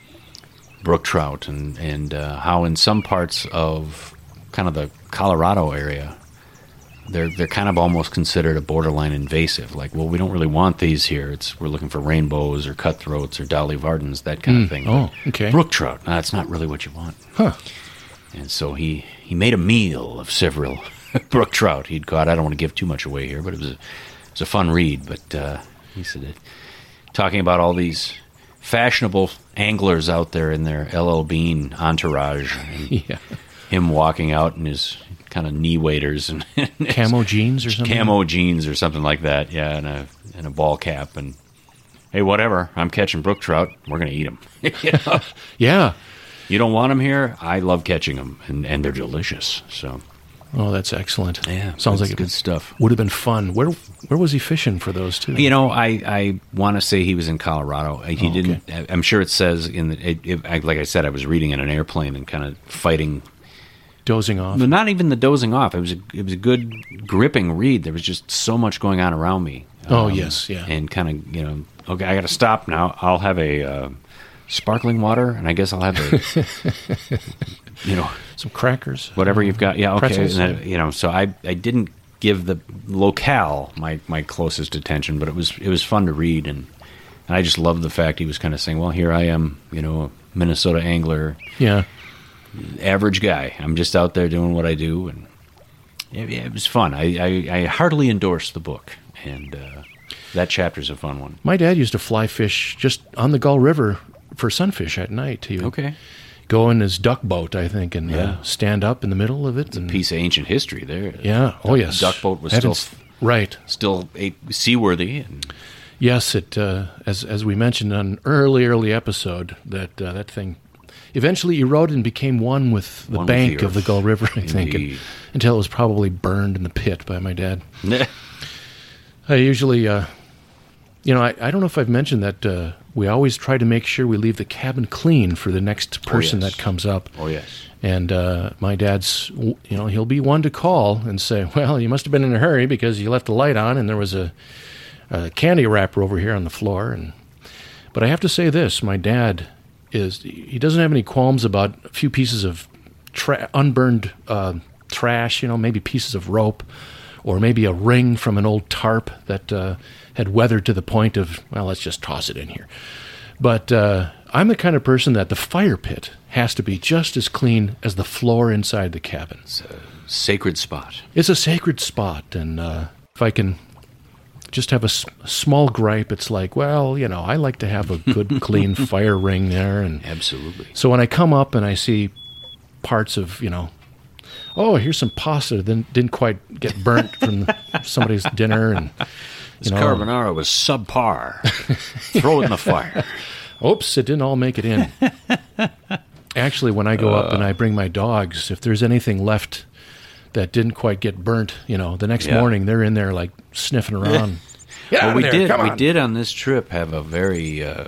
brook trout and, and uh, how in some parts of kind of the Colorado area, they're they're kind of almost considered a borderline invasive. Like, well, we don't really want these here. It's we're looking for rainbows or cutthroats or Dolly Vardens, that kind of thing. Oh, But okay. brook trout, nah, that's not really what you want. Huh. And so he, he made a meal of several brook trout he'd caught. I don't want to give too much away here, but it was a, it was a fun read. But uh, he said, it, talking about all these fashionable anglers out there in their L L Bean entourage, and Yeah. him walking out in his kind of knee waders and Camo jeans or something. camo jeans or something like that, yeah, and a and a ball cap, and hey, whatever, I'm catching brook trout, we're gonna eat them. you know? Yeah. You don't want them here? I love catching them, and, and they're delicious. So Oh, that's excellent. yeah, Sounds that's like good it stuff. would have been fun. Where where was he fishing for those two? You know, I, I want to say he was in Colorado. He Oh, didn't. I'm sure it says in the. It, it, I- like I said, I was reading in an airplane and kind of fighting. Dozing off. But not even the dozing off. It was a, it was a good gripping read. There was just so much going on around me. Oh, yes, yeah. And kind of, you know, okay, I got to stop now. I'll have a uh, sparkling water, and I guess I'll have a, you know, Some crackers. whatever you've got. Yeah, okay. Pretzels, And then, you know, so I, I didn't give the locale my, my closest attention, but it was it was fun to read, and And I just loved the fact he was kind of saying, well, here I am, you know, a Minnesota angler. Yeah. Average guy. I'm just out there doing what I do. And it, it was fun. I, I, I heartily endorse the book. And uh, that chapter's a fun one. My dad used to fly fish just on the Gull River for sunfish at night. He would okay. go in his duck boat, I think, and yeah. uh, stand up in the middle of it. It's and, a piece of ancient history there. Yeah. Oh, yes. The duck boat was Haven't, still right. still a, seaworthy. And yes, it uh, as as we mentioned on an early, early episode, that uh, that thing eventually eroded and became one with the one bank with the of the Gull River, I think, and, until it was probably burned in the pit by my dad. I usually, uh, you know, I, I don't know if I've mentioned that uh, we always try to make sure we leave the cabin clean for the next person oh, yes. that comes up. Oh, yes. And uh, my dad's, you know, he'll be one to call and say, well, you must have been in a hurry because you left the light on and there was a, a candy wrapper over here on the floor. And But I have to say this, my dad is, he doesn't have any qualms about a few pieces of tra- unburned uh, trash, you know, maybe pieces of rope, or maybe a ring from an old tarp that uh, had weathered to the point of, well, let's just toss it in here. But uh, I'm the kind of person that the fire pit has to be just as clean as the floor inside the cabin. It's a sacred spot. It's a sacred spot, and uh, if I can just have a, s- a small gripe, it's like, well, you know, I like to have a good, clean fire ring there. And absolutely. So when I come up and I see parts of, you know, oh, here's some pasta that didn't quite get burnt from somebody's dinner. And this know, carbonara was subpar. Throw it in the fire. Oops, it didn't all make it in. Actually, when I go uh, up and I bring my dogs, if there's anything left that didn't quite get burnt, you know, the next yeah. morning they're in there like sniffing around. Get well, out we of there. did. Come we on. did on this trip have a very uh,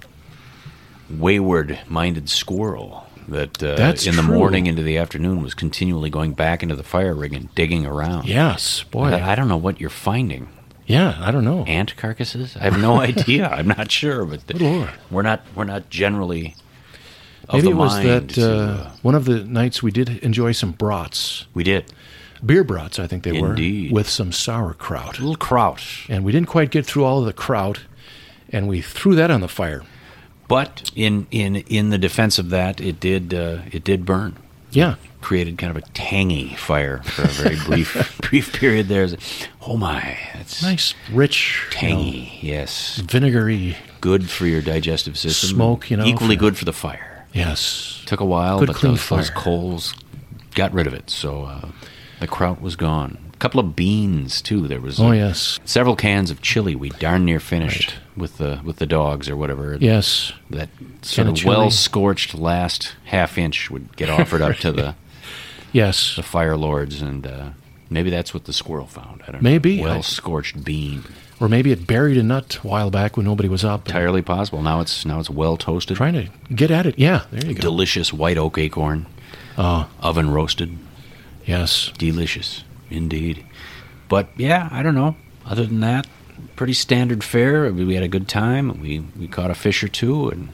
wayward-minded squirrel. That uh, That's in the true. morning into the afternoon was continually going back into the fire rig and digging around. Yes, boy. I, I don't know what you're finding. Yeah, I don't know. Ant carcasses? I have no idea. I'm not sure, but the, Lord. we're not we're not generally of Maybe the it was mind that to, uh, uh, one of the nights we did enjoy some brats. We did. Beer brats, I think they Indeed. were, with some sauerkraut. A little kraut. And we didn't quite get through all of the kraut, and we threw that on the fire. But in, in in the defense of that, it did uh, it did burn. Yeah, created kind of a tangy fire for a very brief brief period there. Oh my, that's nice, rich, tangy. You know, yes, vinegary, good for your digestive system. Smoke, you know, equally for, good for the fire. Yes, took a while, good, but clean those, fire. those coals got rid of it. So uh, the kraut was gone. A couple of beans too. There was oh uh, yes, several cans of chili. We darn near finished right. with the with the dogs or whatever. Yes, that sort of of well scorched last half inch would get offered up to the yes the fire lords, and uh, maybe that's what the squirrel found. I don't maybe know. Well scorched bean, or maybe it buried a nut a while back when nobody was up. Entirely possible. Now it's now it's well toasted. Trying to get at it. Yeah, there you go. Delicious white oak acorn, oh, oven roasted. Yes, delicious indeed. But yeah, I don't know. Other than that, pretty standard fare. We had a good time. We we caught a fish or two and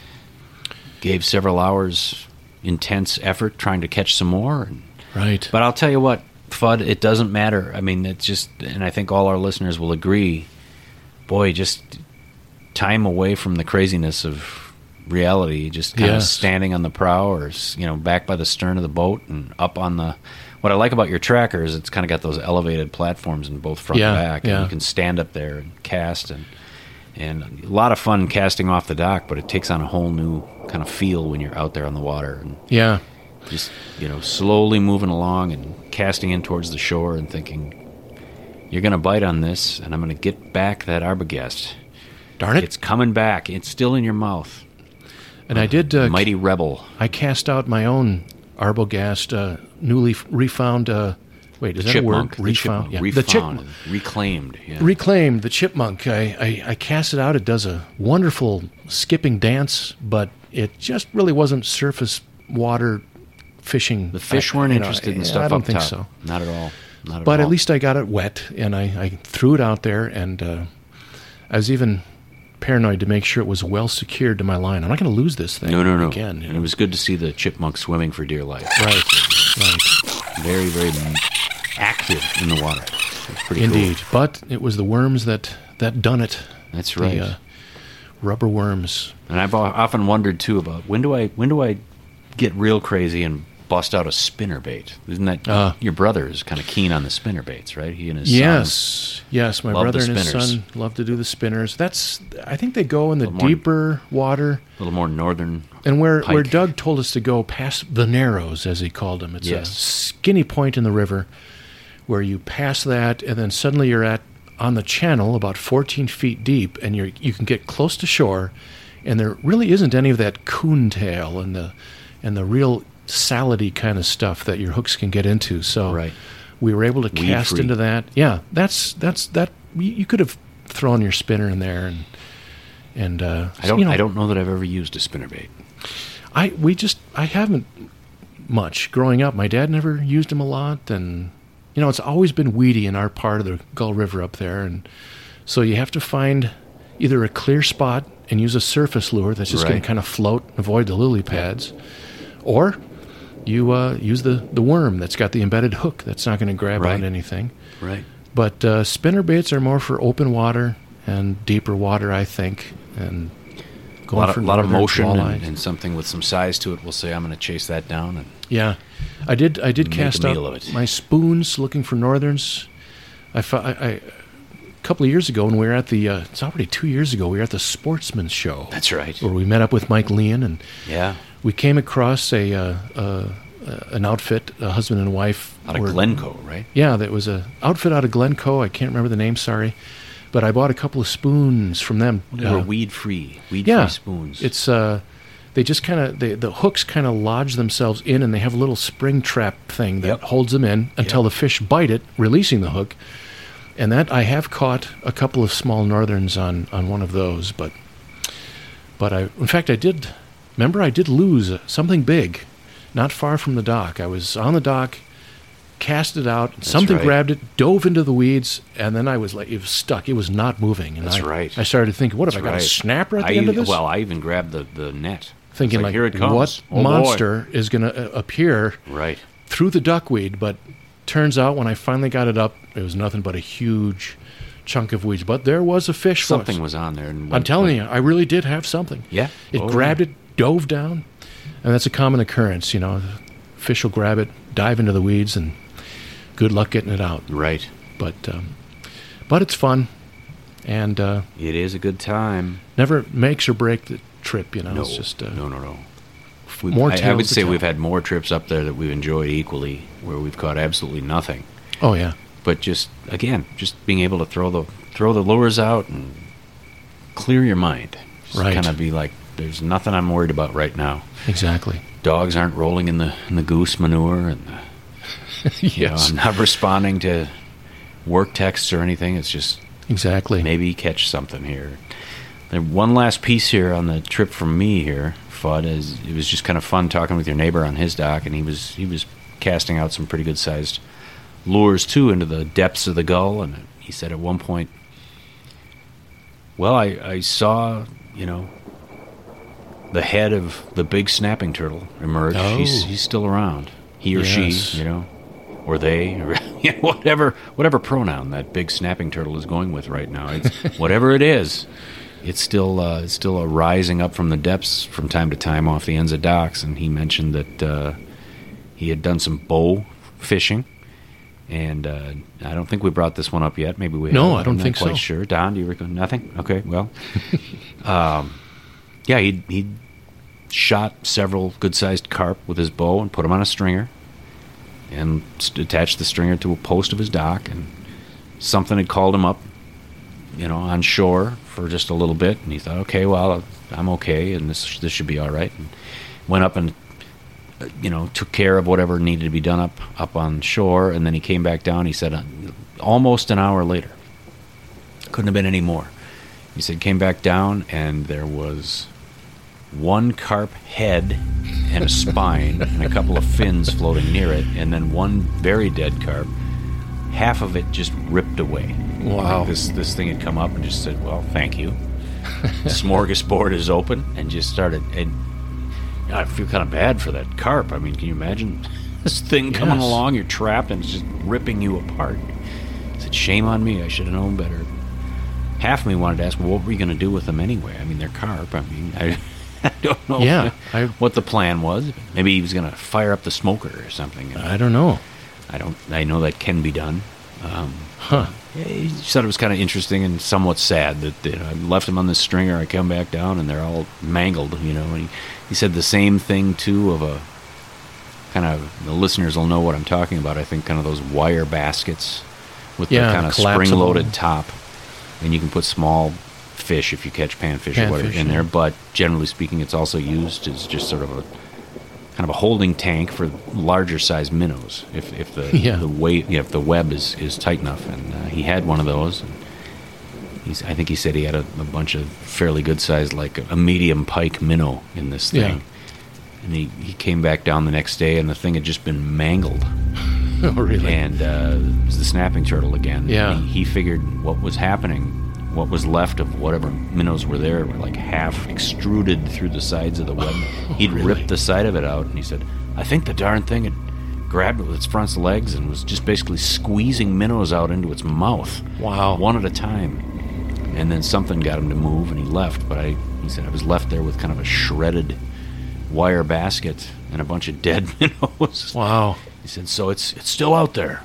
gave several hours intense effort trying to catch some more. And, right. But I'll tell you what, Fudd, it doesn't matter. I mean, it's just, and I think all our listeners will agree, boy, just time away from the craziness of reality, just kind yes. of standing on the prow or, you know, back by the stern of the boat and up on the, what I like about your tracker is it's kind of got those elevated platforms in both front yeah, and back. Yeah. And you can stand up there and cast, and and a lot of fun casting off the dock, but it takes on a whole new kind of feel when you're out there on the water. And yeah. just, you know, slowly moving along and casting in towards the shore and thinking, you're going to bite on this, and I'm going to get back that Arbogast. Darn it. It's coming back. It's still in your mouth. And uh, I did... Uh, mighty rebel. I cast out my own Arbogast, uh, newly refound... Uh, wait, is the that a word? Chipmunk. Refound. The yeah. Refound. The chipmunk. Reclaimed. Yeah. Reclaimed, the chipmunk. I, I, I cast it out. It does a wonderful skipping dance, but it just really wasn't surface water fishing. The fish I, weren't you know, interested in I, stuff I don't up think top. so. Not at all. Not at but all. at least I got it wet, and I, I threw it out there, and uh, I was even paranoid to make sure it was well secured to my line. I'm not going to lose this thing no, no, no. again. And it was good to see the chipmunk swimming for dear life. Right, right. Very, very active in the water. It's pretty Indeed. cool. But it was the worms that, that done it. That's right. The, uh, rubber worms. And I've often wondered too about when do I when do I get real crazy and bust out a spinnerbait? Isn't that uh, your brother is kind of keen on the spinnerbaits, right? He and his yes, son yes. My brother and his son love to do the spinners. That's I think they go in the deeper more, water, a little more northern. And where pike. where Doug told us to go past the Narrows, as he called them. It's yes. a skinny point in the river where you pass that, and then suddenly you're at on the channel about fourteen feet deep, and you you can get close to shore, and there really isn't any of that coontail and the and the real salady kind of stuff that your hooks can get into. So right. we were able to Weed cast free. into that. Yeah, that's that's that. You, you could have thrown your spinner in there, and and uh, I don't you know, I don't know that I've ever used a spinnerbait. I we just I haven't much growing up. My dad never used them a lot, and you know it's always been weedy in our part of the Gull River up there, and so you have to find either a clear spot and use a surface lure that's just right. going to kind of float, avoid the lily pads, or you uh, use the, the worm that's got the embedded hook that's not going to grab right. onto anything. Right. But uh, spinner baits are more for open water and deeper water, I think, and going a lot of, for lot of motion and, walleye. and something with some size to it. We'll say I'm going to chase that down. And yeah, I did. I did make cast a out meal of it. my spoons looking for northerns. I, fo- I, I a couple of years ago when we were at the. Uh, it's already two years ago. We were at the Sportsman's Show. That's right. Where we met up with Mike Leon, and yeah, we came across a. Uh, uh, an outfit, a husband and wife. Out of were, Glencoe, right? Yeah, that was a outfit out of Glencoe. I can't remember the name, sorry. But I bought a couple of spoons from them. They were uh, weed-free, weed-free yeah, spoons. It's, uh, they just kind of, the hooks kind of lodge themselves in, and they have a little spring trap thing that yep. holds them in until yep. the fish bite it, releasing the hook. And that, I have caught a couple of small northerns on, on one of those, but, but I, in fact, I did, remember I did lose something big. Not far from the dock. I was on the dock, cast it out, That's something right. grabbed it, dove into the weeds, and then I was like, it was stuck. It was not moving. And That's I, right. I started thinking, what, That's have I got right. a snapper at the I end even, of this? Well, I even grabbed the, the net. Thinking, like, like, here it comes. what oh, monster boy. is going to uh, appear right. through the duckweed? But turns out when I finally got it up, it was nothing but a huge chunk of weeds. But there was a fish. Something force. was on there. And I'm telling you, I really did have something. Yeah. It oh, grabbed yeah. it, dove down, and that's a common occurrence, you know. Fish will grab it, dive into the weeds, and good luck getting it out. Right. But um, but it's fun, and uh, it is a good time. Never makes or break the trip, you know. No, it's just uh, no, no, no. We've, more I, I would tales to say tell. we've had more trips up there that we've enjoyed equally, where we've caught absolutely nothing. Oh yeah. But just again, just being able to throw the throw the lures out and clear your mind. Just right. Kind of be like, there's nothing I'm worried about right now. Exactly. Dogs aren't rolling in the in the goose manure, and the, yes. you know, I'm not responding to work texts or anything. It's just exactly maybe catch something here. Then one last piece here on the trip from me here, Fudd, is it was just kind of fun talking with your neighbor on his dock, and he was he was casting out some pretty good sized lures too into the depths of the Gull, and he said at one point, well, I, I saw, you know, the head of the big snapping turtle emerge. Oh. He's he's still around. He or yes. she, you know, or they, or you know, whatever whatever pronoun that big snapping turtle is going with right now. It's, whatever it is, it's still uh, it's still uh, rising up from the depths from time to time off the ends of docks. And he mentioned that uh, he had done some bow fishing. And uh, I don't think we brought this one up yet. Maybe we no, have. I don't I'm think not quite so. Sure, Don, do you reckon nothing? Okay, well, um, yeah, he he shot several good-sized carp with his bow and put them on a stringer, and st- attached the stringer to a post of his dock. And something had called him up, you know, on shore for just a little bit, and he thought, okay, well, I'm okay, and this this should be all right. And went up and, you know, took care of whatever needed to be done up up on shore, and then he came back down. He said uh, almost an hour later, couldn't have been any more. He said came back down, and there was one carp head and a spine and a couple of fins floating near it, and then one very dead carp, half of it just ripped away. Wow. Like this this thing had come up and just said, well, thank you. Smorgasbord is open, and just started, and I feel kind of bad for that carp. I mean, can you imagine this thing coming Yes. along, you're trapped, and it's just ripping you apart. I said, shame on me, I should have known better. half of me wanted to ask, well, what were you going to do with them anyway? I mean, they're carp. I mean, I, I don't know Yeah, I, what the plan was. Maybe he was going to fire up the smoker or something. I don't know. I don't. I know that can be done. Um, Huh. yeah, he said it was kind of interesting and somewhat sad that you know, I left them on this stringer. I come back down and they're all mangled, you know. And he, he said the same thing too of a kind of, the listeners will know what I'm talking about. I think kind of those wire baskets with Yeah, the kind of collapsible. spring-loaded top, and you can put small fish if you catch panfish, or whatever Panfish, in yeah. there. But generally speaking, it's also used as just sort of a kind of a holding tank for larger size minnows if if the Yeah. the weight yeah, if the web is, is tight enough. And uh, he had one of those. And he's I think he said he had a, a bunch of fairly good sized, like a medium pike minnow in this thing. Yeah. And he, he came back down the next day and the thing had just been mangled. Oh, really? And uh, it was the snapping turtle again. Yeah. And he, he figured what was happening, what was left of whatever minnows were there, were like half extruded through the sides of the web. He'd really? ripped the side of it out, and he said, I think the darn thing had grabbed it with its front legs and was just basically squeezing minnows out into its mouth. Wow. One at a time. And then something got him to move, and he left. But I, he said, I was left there with kind of a shredded wire basket and a bunch of dead minnows. Wow. He said, so it's it's still out there.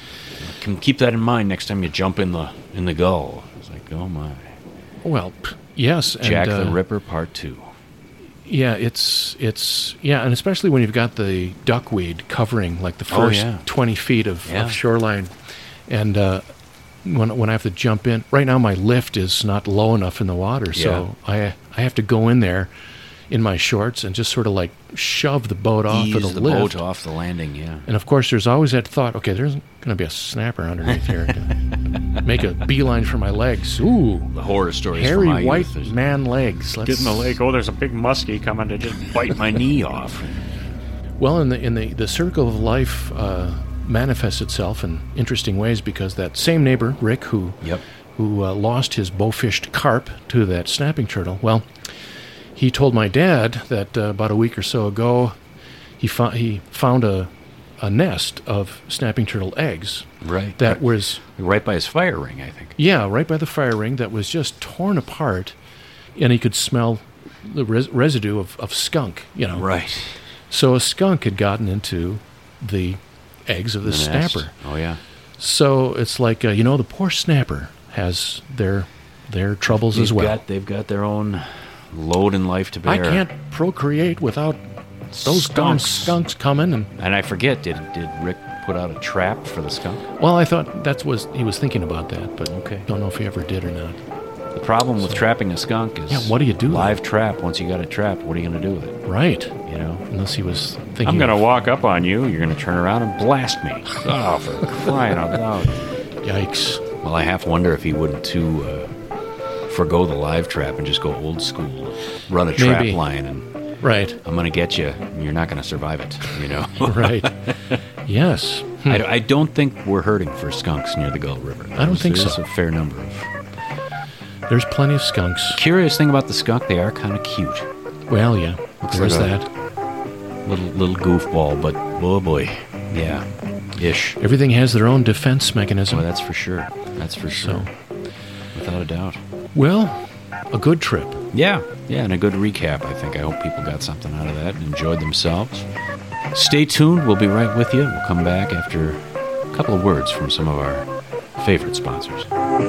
Can keep that in mind next time you jump in the in the gull. I was like, oh my. Well, p- yes. Jack and, uh, the Ripper Part Two. Yeah, it's it's yeah, and especially when you've got the duckweed covering like the Oh, first yeah. twenty feet of, Yeah. of shoreline, and uh, when when I have to jump in, right now my lift is not low enough in the water, so I I have to go in there in my shorts and just sort of like shove the boat off Ease of the, the lift. boat off the landing, yeah. And of course, there's always that thought, okay, there's going to be a snapper underneath here. Make a beeline for my legs. Ooh, The horror stories hairy from my white youth. There's- man legs. Let's Get in the lake. Oh, there's a big muskie coming to just bite my knee off. Well, in the in the, the circle of life uh, manifests itself in interesting ways because that same neighbor, Rick, who Yep. who uh, lost his bowfished carp to that snapping turtle, well, he told my dad that uh, about a week or so ago, he found he found a a nest of snapping turtle eggs. Right. That was Right by his fire ring, I think. yeah, right by the fire ring that was just torn apart, and he could smell the res- residue of, of skunk. You know. Right. So a skunk had gotten into the eggs of the, The nest. snapper. Oh, yeah. So it's like, uh, you know, the poor snapper has their their troubles They've as well. Got, they've got their own load in life to bear. I can't procreate without those darn Skunks. skunks coming. And And I forget, did did Rick put out a trap for the skunk? well, I thought that was he was thinking about that, but Okay. don't know if he ever did or not. The problem with trapping a skunk is Yeah, what do you do with live trap. Once you got it trapped, what are you going to do with it? Right. You know? Unless he was thinking. I'm going to of- walk up on you. You're going to turn around and blast me. Oh, for crying out loud. Yikes. Well, I half wonder if he wouldn't too uh, forgo the live trap and just go old school, run a trap Maybe. line, and Right. I'm going to get you, and you're not going to survive it, you know? Right. Yes. I, don't- I don't think we're hurting for skunks near the Gull River. I don't think There's so. a fair number of. There's plenty of skunks. Curious thing about the skunk, they are kind of cute. Well, yeah. Looks There's like a- that. Little little goofball, but oh boy, yeah, ish. Everything has their own defense mechanism. Well, that's for sure. That's for sure. Without a doubt. Well, a good trip. Yeah, yeah, and a good recap, I think. I hope people got something out of that and enjoyed themselves. Stay tuned. We'll be right with you. We'll come back after a couple of words from some of our favorite sponsors.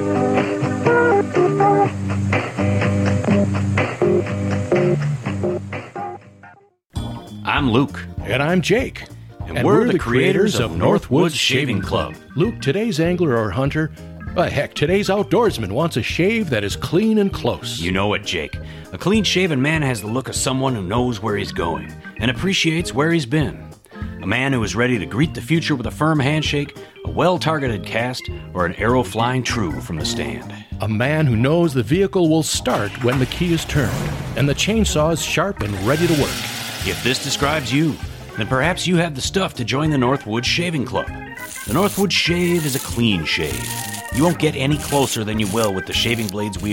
I'm Luke. And I'm Jake. And we're the creators of Northwoods Shaving Club. Luke, today's angler or hunter, well, heck, today's outdoorsman wants a shave that is clean and close. You know it, Jake. A clean-shaven man has the look of someone who knows where he's going and appreciates where he's been. A man who is ready to greet the future with a firm handshake, a well-targeted cast, or an arrow flying true from the stand. A man who knows the vehicle will start when the key is turned and the chainsaw is sharp and ready to work. If this describes you, then perhaps you have the stuff to join the Northwoods Shaving Club. The Northwoods Shave is a clean shave. You won't get any closer than you will with the shaving blades we offer.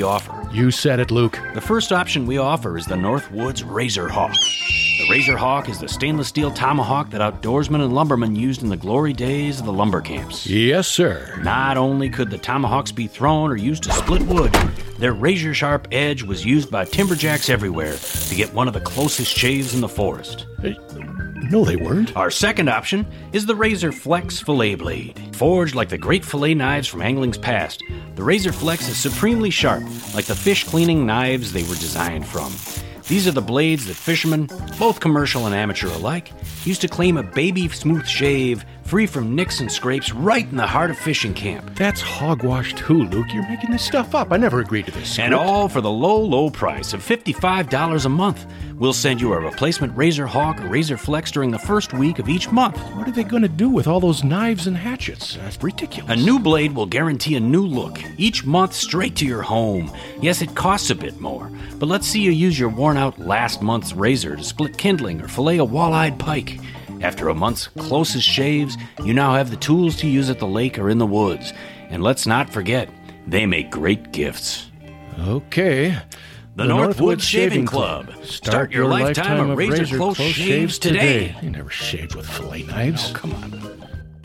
You said it, Luke. The first option we offer is the Northwoods Razor Hawk. The Razor Hawk is the stainless steel tomahawk that outdoorsmen and lumbermen used in the glory days of the lumber camps. Yes, sir. Not only could the tomahawks be thrown or used to split wood, their razor-sharp edge was used by timberjacks everywhere to get one of the closest shaves in the forest. Hey, no, they weren't. Our second option is the Razor Flex Fillet Blade. Forged like the great fillet knives from angling's past, the Razor Flex is supremely sharp, like the fish-cleaning knives they were designed from. These are the blades that fishermen, both commercial and amateur alike, used to claim a baby-smooth shave, free from nicks and scrapes, right in the heart of fishing camp. That's hogwash too, Luke. You're making this stuff up. I never agreed to this script. And all for the low, low price of fifty-five dollars a month. We'll send you a replacement Razor Hawk or Razor Flex during the first week of each month. What are they going to do with all those knives and hatchets? That's ridiculous. A new blade will guarantee a new look, each month straight to your home. Yes, it costs a bit more, but let's see you use your worn-out last month's razor to split kindling or fillet a wall-eyed pike. After a month's closest shaves, you now have the tools to use at the lake or in the woods. And let's not forget, they make great gifts. Okay. The, the Northwoods, Northwoods Shaving Club. Club. Start, Start your, your lifetime, lifetime of razor, razor close, close shaves today. today. You never shaved with fillet knives. Oh, come on.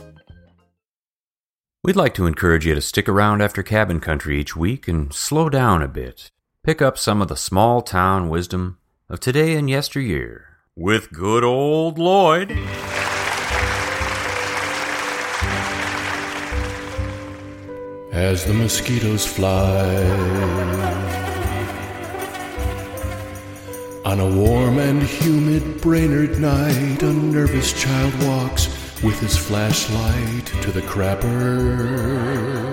We'd like to encourage you to stick around after Cabin Country each week and slow down a bit. Pick up some of the small-town wisdom of today and yesteryear with good old Lloyd. As the mosquitoes fly on a warm and humid Brainerd night, a nervous child walks with his flashlight to the crapper,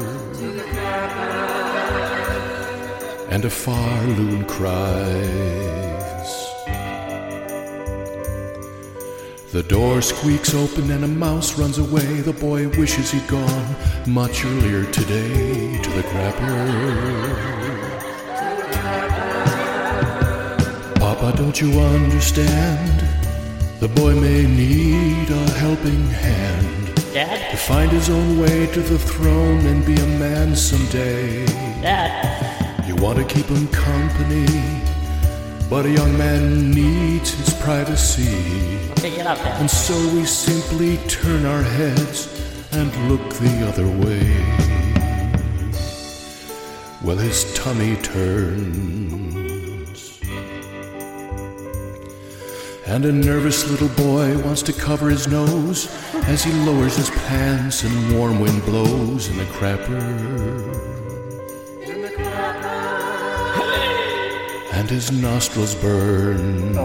and a far loon cries. The door squeaks open and a mouse runs away. The boy wishes he'd gone much earlier today to the crapper. Papa, don't you understand? The boy may need a helping hand, Dad? To find his own way to the throne and be a man someday. Dad? You want to keep him company, but a young man needs his privacy. Okay, get up there. And so we simply turn our heads and look the other way. Well, his tummy turns, and a nervous little boy wants to cover his nose as he lowers his pants and warm wind blows in the crapper. And his nostrils burn.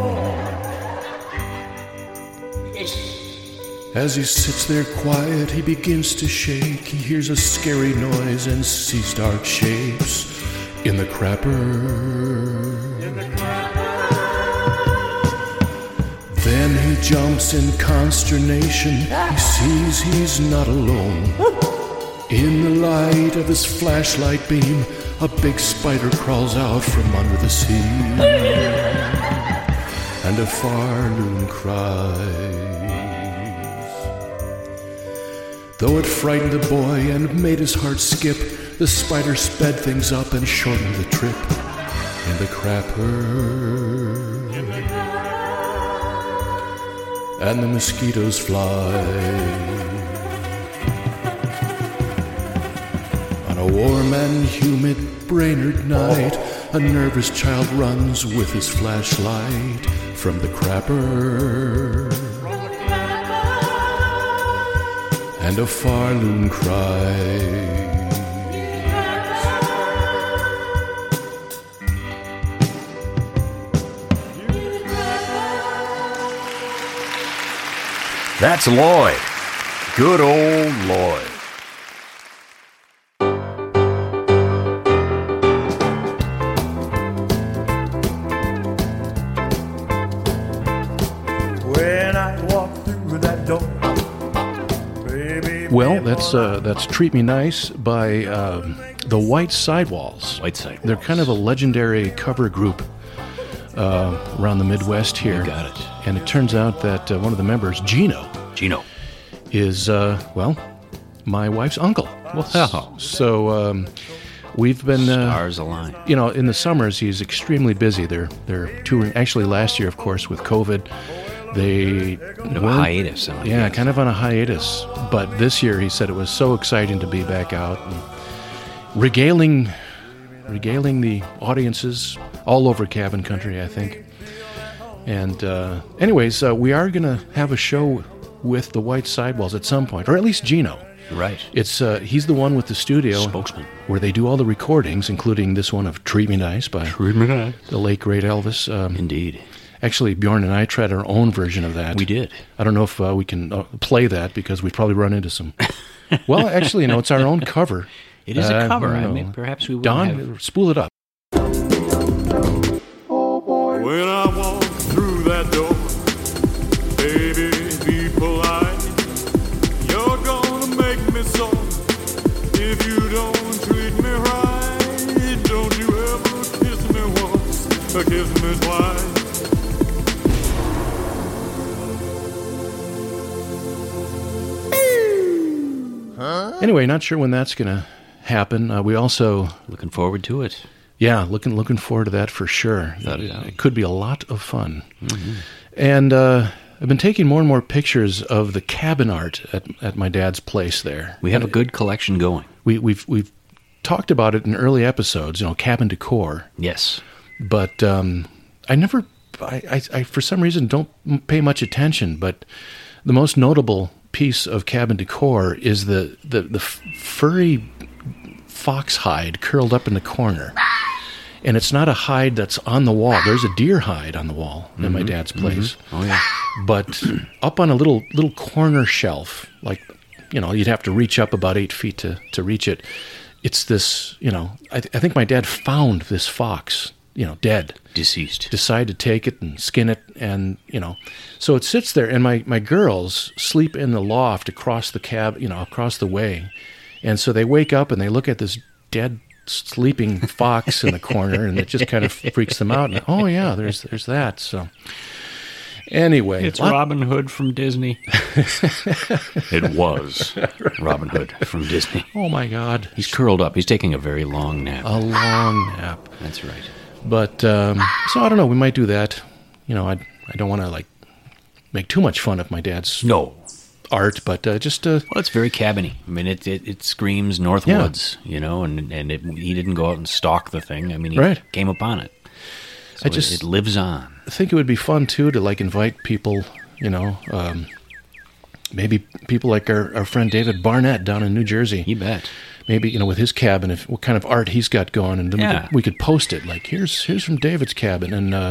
As he sits there quiet, he begins to shake. He hears a scary noise and sees dark shapes in the crapper. Then he jumps in consternation. He sees he's not alone. In the light of his flashlight beam, a big spider crawls out from under the sea, and a far loon cries. Though it frightened the boy and made his heart skip, the spider sped things up and shortened the trip in the crapper. And the mosquitoes fly. On a warm and humid Brainerd night, a nervous child runs with his flashlight from the crapper. And a far loon cries. That's Lloyd. Good old Lloyd. Well, that's uh, that's "Treat Me Nice" by uh, the White Sidewalls. White Sidewalls. They're kind of a legendary cover group uh, around the Midwest here. You got it. And it turns out that uh, one of the members, Gino, Gino, is uh, well, my wife's uncle. Wow. So um, We've been uh, Stars align. You know, in the summers he's extremely busy. They're they're touring. Actually, last year, of course, with COVID, they Kind of a hiatus. I Yeah, guess. kind of on a hiatus. But this year, he said it was so exciting to be back out and regaling, regaling the audiences all over Cabin Country, I think. And uh, anyways, uh, we are going to have a show with the White Sidewalls at some point, or at least Gino. Right. It's uh, he's the one with the studio Spokesman. where they do all the recordings, including this one of "Treat Me Nice" by Treat Me Nice. the late great Elvis. Um, Indeed. Actually, Bjorn and I tried our own version of that. We did. I don't know if uh, we can uh, play that because we'd probably run into some. Well, actually, no, it's our own cover. It is Uh, a cover. I I don't mean, know. perhaps we will Don, have... spool it up. When I walk through that door, baby, be polite. You're gonna make me so. If you don't treat me right, don't you ever kiss me once or kiss me twice. Anyway, not sure when that's going to happen. Uh, we also Looking forward to it. Yeah, looking looking forward to that for sure. Without a It, doubt. it could be a lot of fun. And uh, I've been taking more and more pictures of the cabin art at, at my dad's place there. We have a good collection going. We, we've we've talked about it in early episodes, you know, cabin decor. Yes. But um, I never, I, I, I for some reason don't m- pay much attention. But the most notable piece of cabin decor is the the, the f- furry fox hide curled up in the corner. And it's not a hide that's on the wall. There's a deer hide on the wall in my dad's place. Oh, yeah. But up on a little little corner shelf, like, you know, you'd have to reach up about eight feet to, to reach it. It's this, you know, I, th- I think my dad found this fox, you know, dead. Deceased. Decided to take it and skin it, and, you know, so it sits there. And my, my girls sleep in the loft across the cab, you know, across the way. And so they wake up and they look at this dead sleeping fox in the corner, and it just kind of freaks them out. And, oh yeah, there's there's that. So anyway, It's lot- Robin Hood from Disney. It was Robin Hood from Disney. Oh my God, He's curled up. He's taking a very long nap. a long nap. That's right. But um, so I don't know. We might do that. You know, I I don't want to like make too much fun of my dad's No. art, but uh, just uh, Well, it's very cabiny. I mean, it it, it screams North Yeah. Woods, you know, and and it, he didn't go out and stalk the thing. I mean, he Right. came upon it. So I just- it, it lives on. I think it would be fun too to like invite people. You know, um, maybe people like our, our friend David Barnett down in New Jersey. You bet. Maybe, you know, with his cabin, if what kind of art he's got going, and then we, Yeah. could, we could post it. Like, here's here's from David's cabin, and uh,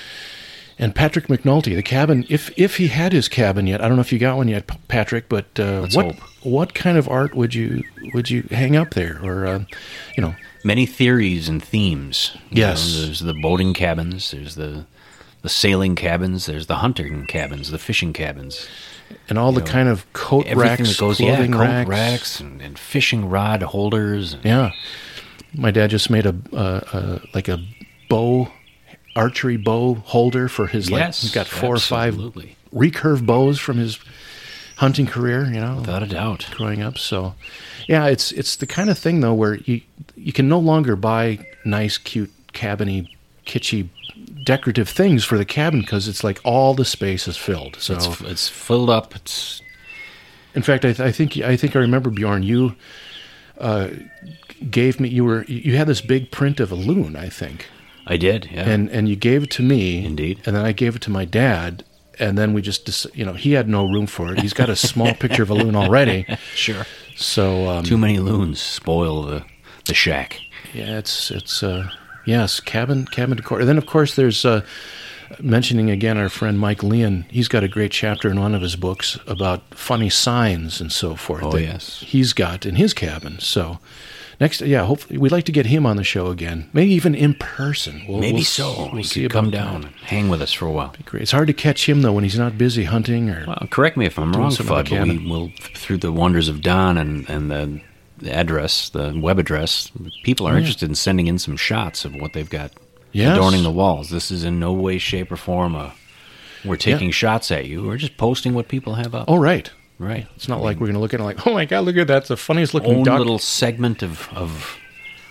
and Patrick McNulty, the cabin. If if he had his cabin yet, I don't know if you got one yet, P- Patrick. But uh, Let's what hope. what kind of art would you would you hang up there, or uh, you know? Many theories and themes. you Yes. know. There's the boating cabins. There's the the sailing cabins. There's the hunting cabins. The fishing cabins. And all the know, kind of coat Everything racks, that goes, yeah, clothing coat racks. racks, and, and fishing rod holders. And, Yeah, my dad just made a uh, uh, like a bow, archery bow holder for his. Like, Yes, he's got four absolutely. or five recurve bows from his hunting career. You know, Without a doubt. growing up. So, yeah, it's it's the kind of thing though where you you can no longer buy nice, cute, cabiny, kitschy, decorative things for the cabin because it's like all the space is filled. So It's, it's filled up. It's in fact, I, th- I think I think I remember, Bjorn, you uh, gave me you were you had this big print of a loon, I think, I did, yeah. and and you gave it to me, Indeed. and then I gave it to my dad, and then we just dec- you know he had no room for it. He's got a small picture of a loon already, sure. so um, Too many loons spoil the the shack. yeah, it's it's uh, yes, cabin cabin decor. And then of course there's uh, mentioning again our friend Mike Leon. He's got a great chapter in one of his books about funny signs and so forth. Oh, that yes. he's got in his cabin. So next, yeah, hopefully we'd like to get him on the show again, maybe even in person. We'll, Maybe we'll, so. We'll He see could about come that. down and hang with us for a while. Great. It's hard to catch him though when he's not busy hunting or. Well, correct me if I'm Doing wrong, some in the Fudd, but we cabin. will, through the wonders of Don and, and the, the address, the web address, people are Oh, yeah. interested in sending in some shots of what they've got Yes. adorning the walls. This is in no way, shape, or form a, we're taking Yeah. shots at you. We're just posting what people have up. Oh, right. Right. It's not like we're going to look at it like, oh my God, look at that. It's the funniest looking Own duck. little segment of, of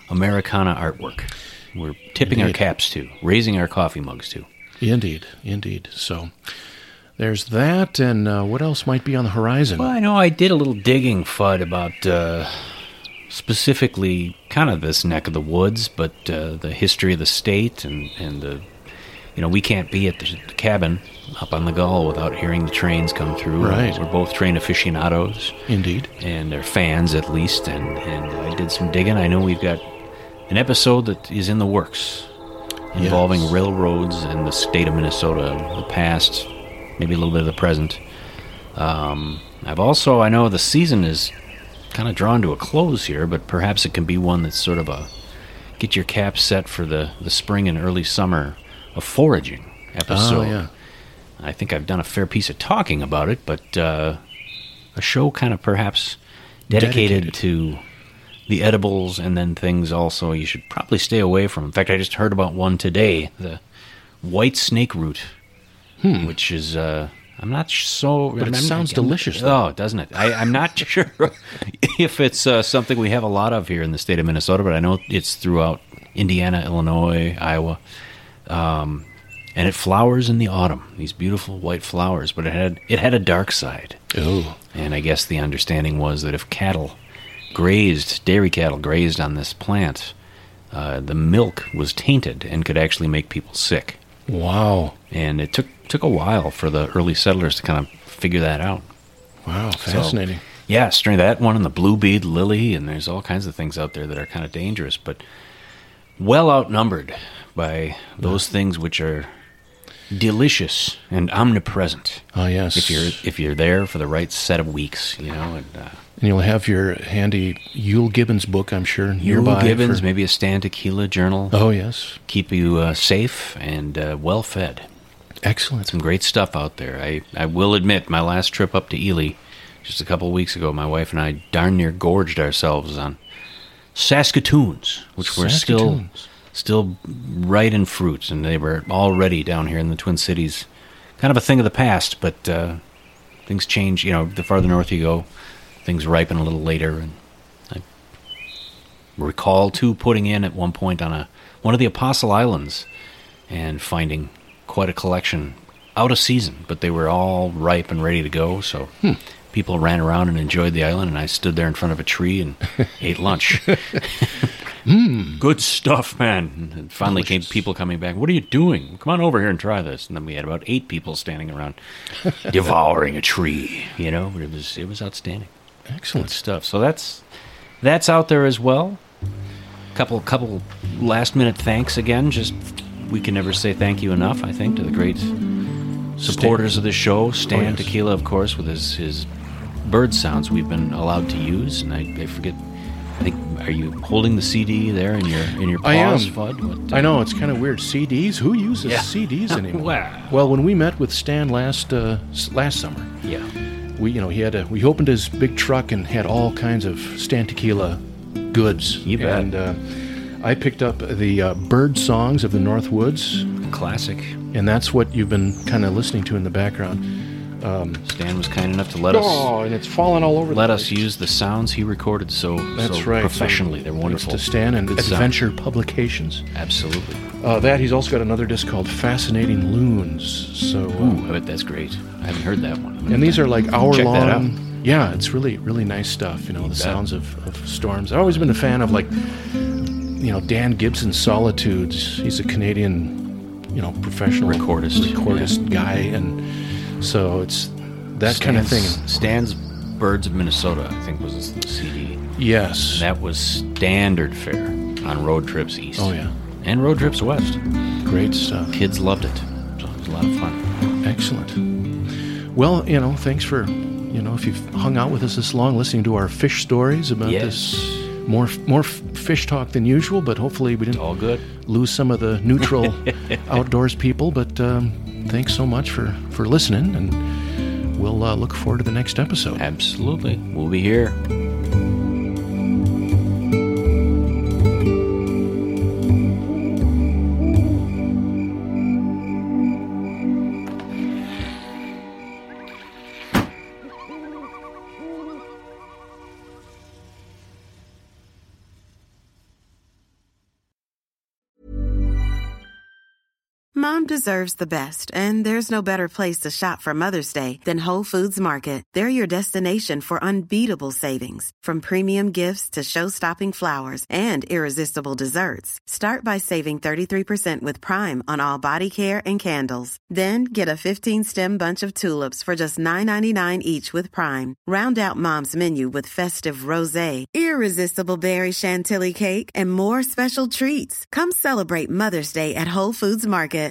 Americana artwork. We're tipping Indeed. our caps to, raising our coffee mugs to. Indeed, indeed. So there's that, and uh, what else might be on the horizon? Well, I know I did a little digging, Fudd, about uh, specifically kind of this neck of the woods, but uh, the history of the state, and, and the, you know, we can't be at the cabin up on the Gull without hearing the trains come through. Right. We're both train aficionados. Indeed. And they're fans, at least, and, and I did some digging. I know we've got an episode that is in the works involving Yes. railroads and the state of Minnesota, the past, maybe a little bit of the present. Um, I've also, I know the season is kind of drawn to a close here, but perhaps it can be one that's sort of a get your cap set for the, the spring and early summer of foraging episode. Oh, yeah. I think I've done a fair piece of talking about it, but uh, a show kind of perhaps dedicated, dedicated to the edibles, and then things also you should probably stay away from. In fact, I just heard about one today, the white snake root, hmm. which is, uh, I'm not so... But it I'm, sounds I'm, delicious, though. Oh, doesn't it? I, I'm not sure if it's uh, something we have a lot of here in the state of Minnesota, but I know it's throughout Indiana, Illinois, Iowa, um, and it flowers in the autumn, these beautiful white flowers, but it had it had a dark side. Oh. And I guess the understanding was that if cattle grazed, dairy cattle grazed on this plant, uh, the milk was tainted and could actually make people sick. Wow. And it took took a while for the early settlers to kind of figure that out. Wow, fascinating. So, yeah, strain that one and the blue bead lily, and there's all kinds of things out there that are kind of dangerous, but well outnumbered by those yeah. things which are delicious and omnipresent. Oh, yes. If you're if you're there for the right set of weeks, you know, and uh, and you'll have your handy Yule Gibbons book, I'm sure, nearby. Yule Gibbons, for... maybe a Stan Tequila journal. Oh, yes. Keep you uh, safe and uh, well fed. Excellent. Some great stuff out there. I, I will admit, my last trip up to Ely, just a couple of weeks ago, my wife and I darn near gorged ourselves on Saskatoons, which were still still right in fruit, and they were already down here in the Twin Cities. Kind of a thing of the past, but uh, things change. You know, the farther north you go, things ripen a little later. And I recall, too, putting in at one point on a one of the Apostle Islands and finding quite a collection out of season, but they were all ripe and ready to go, so hmm. people ran around and enjoyed the island, and I stood there in front of a tree and ate lunch. mm. Good stuff, man. And finally Delicious. Came people coming back, what are you doing? Come on over here and try this. And then we had about eight people standing around devouring a tree, you know, but it was it was outstanding. Excellent Good stuff. So that's that's out there as well. Couple couple last minute thanks again, just we can never say thank you enough, I think, to the great supporters Stan. of the show. Stan oh, yes. Tequila, of course, with his, his bird sounds we've been allowed to use. And I, I forget, I think, are you holding the C D there in your in your paws, I am. Fudd? What, uh, I know, it's kind of weird. C Ds? Who uses yeah. C Ds anymore? Wow. Well, when we met with Stan last uh, last summer, yeah, we you know he had a, we opened his big truck and had all kinds of Stan Tequila goods. You bet. And uh, I picked up the uh, Bird Songs of the North Woods. Classic. And that's what you've been kind of listening to in the background. Um, Stan was kind enough to let us... Oh, and it's falling all over Let the us place. use the sounds he recorded so, that's so right. professionally. So They're wonderful. To Stan and Good Adventure sound. Publications. Absolutely. Uh, that, he's also got another disc called Fascinating Loons. So, uh, Ooh, I bet that's great. I haven't heard that one. And these are like hour check long. That out. Yeah, it's really, really nice stuff. You know, You the bet. sounds of, of storms. I've always been a fan of, like, you know, Dan Gibson's Solitudes. He's a Canadian, you know, professional recordist, recordist yeah. guy, and so it's that Stan's, kind of thing. Stan's Birds of Minnesota, I think, was the C D. Yes, and that was standard fare on road trips east. Oh yeah, and road trips west. Great stuff. Kids loved it, so it was a lot of fun. Excellent. Well, you know, thanks for, you know, if you've hung out with us this long, listening to our fish stories about yes. this. More more fish talk than usual, but hopefully we didn't all good. lose some of the neutral outdoors people. But um, thanks so much for, for listening, and we'll uh, look forward to the next episode. Absolutely. We'll be here. Mom deserves the best, and there's no better place to shop for Mother's Day than Whole Foods Market. They're your destination for unbeatable savings, from premium gifts to show-stopping flowers and irresistible desserts. Start by saving thirty-three percent with Prime on all body care and candles. Then get a fifteen-stem bunch of tulips for just nine ninety-nine each with Prime. Round out Mom's menu with festive rosé, irresistible berry chantilly cake, and more special treats. Come celebrate Mother's Day at Whole Foods Market.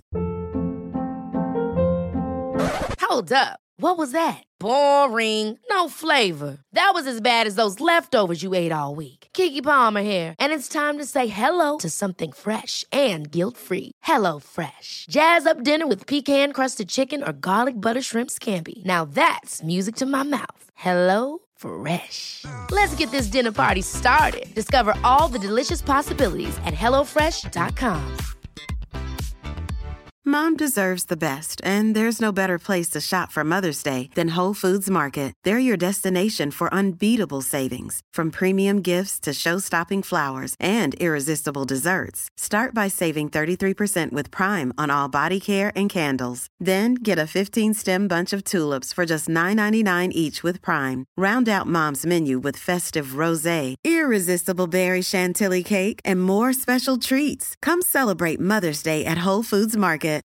Hold up. What was that? Boring. No flavor. That was as bad as those leftovers you ate all week. Keke Palmer here, and it's time to say hello to something fresh and guilt-free. Hello Fresh. Jazz up dinner with pecan-crusted chicken or garlic butter shrimp scampi. Now that's music to my mouth. Hello Fresh. Let's get this dinner party started. Discover all the delicious possibilities at hello fresh dot com. Mom deserves the best, and there's no better place to shop for Mother's Day than Whole Foods Market. They're your destination for unbeatable savings, from premium gifts to show-stopping flowers and irresistible desserts. Start by saving thirty-three percent with Prime on all body care and candles. Then get a fifteen-stem bunch of tulips for just nine ninety-nine each with Prime. Round out Mom's menu with festive rosé, irresistible berry chantilly cake, and more special treats. Come celebrate Mother's Day at Whole Foods Market.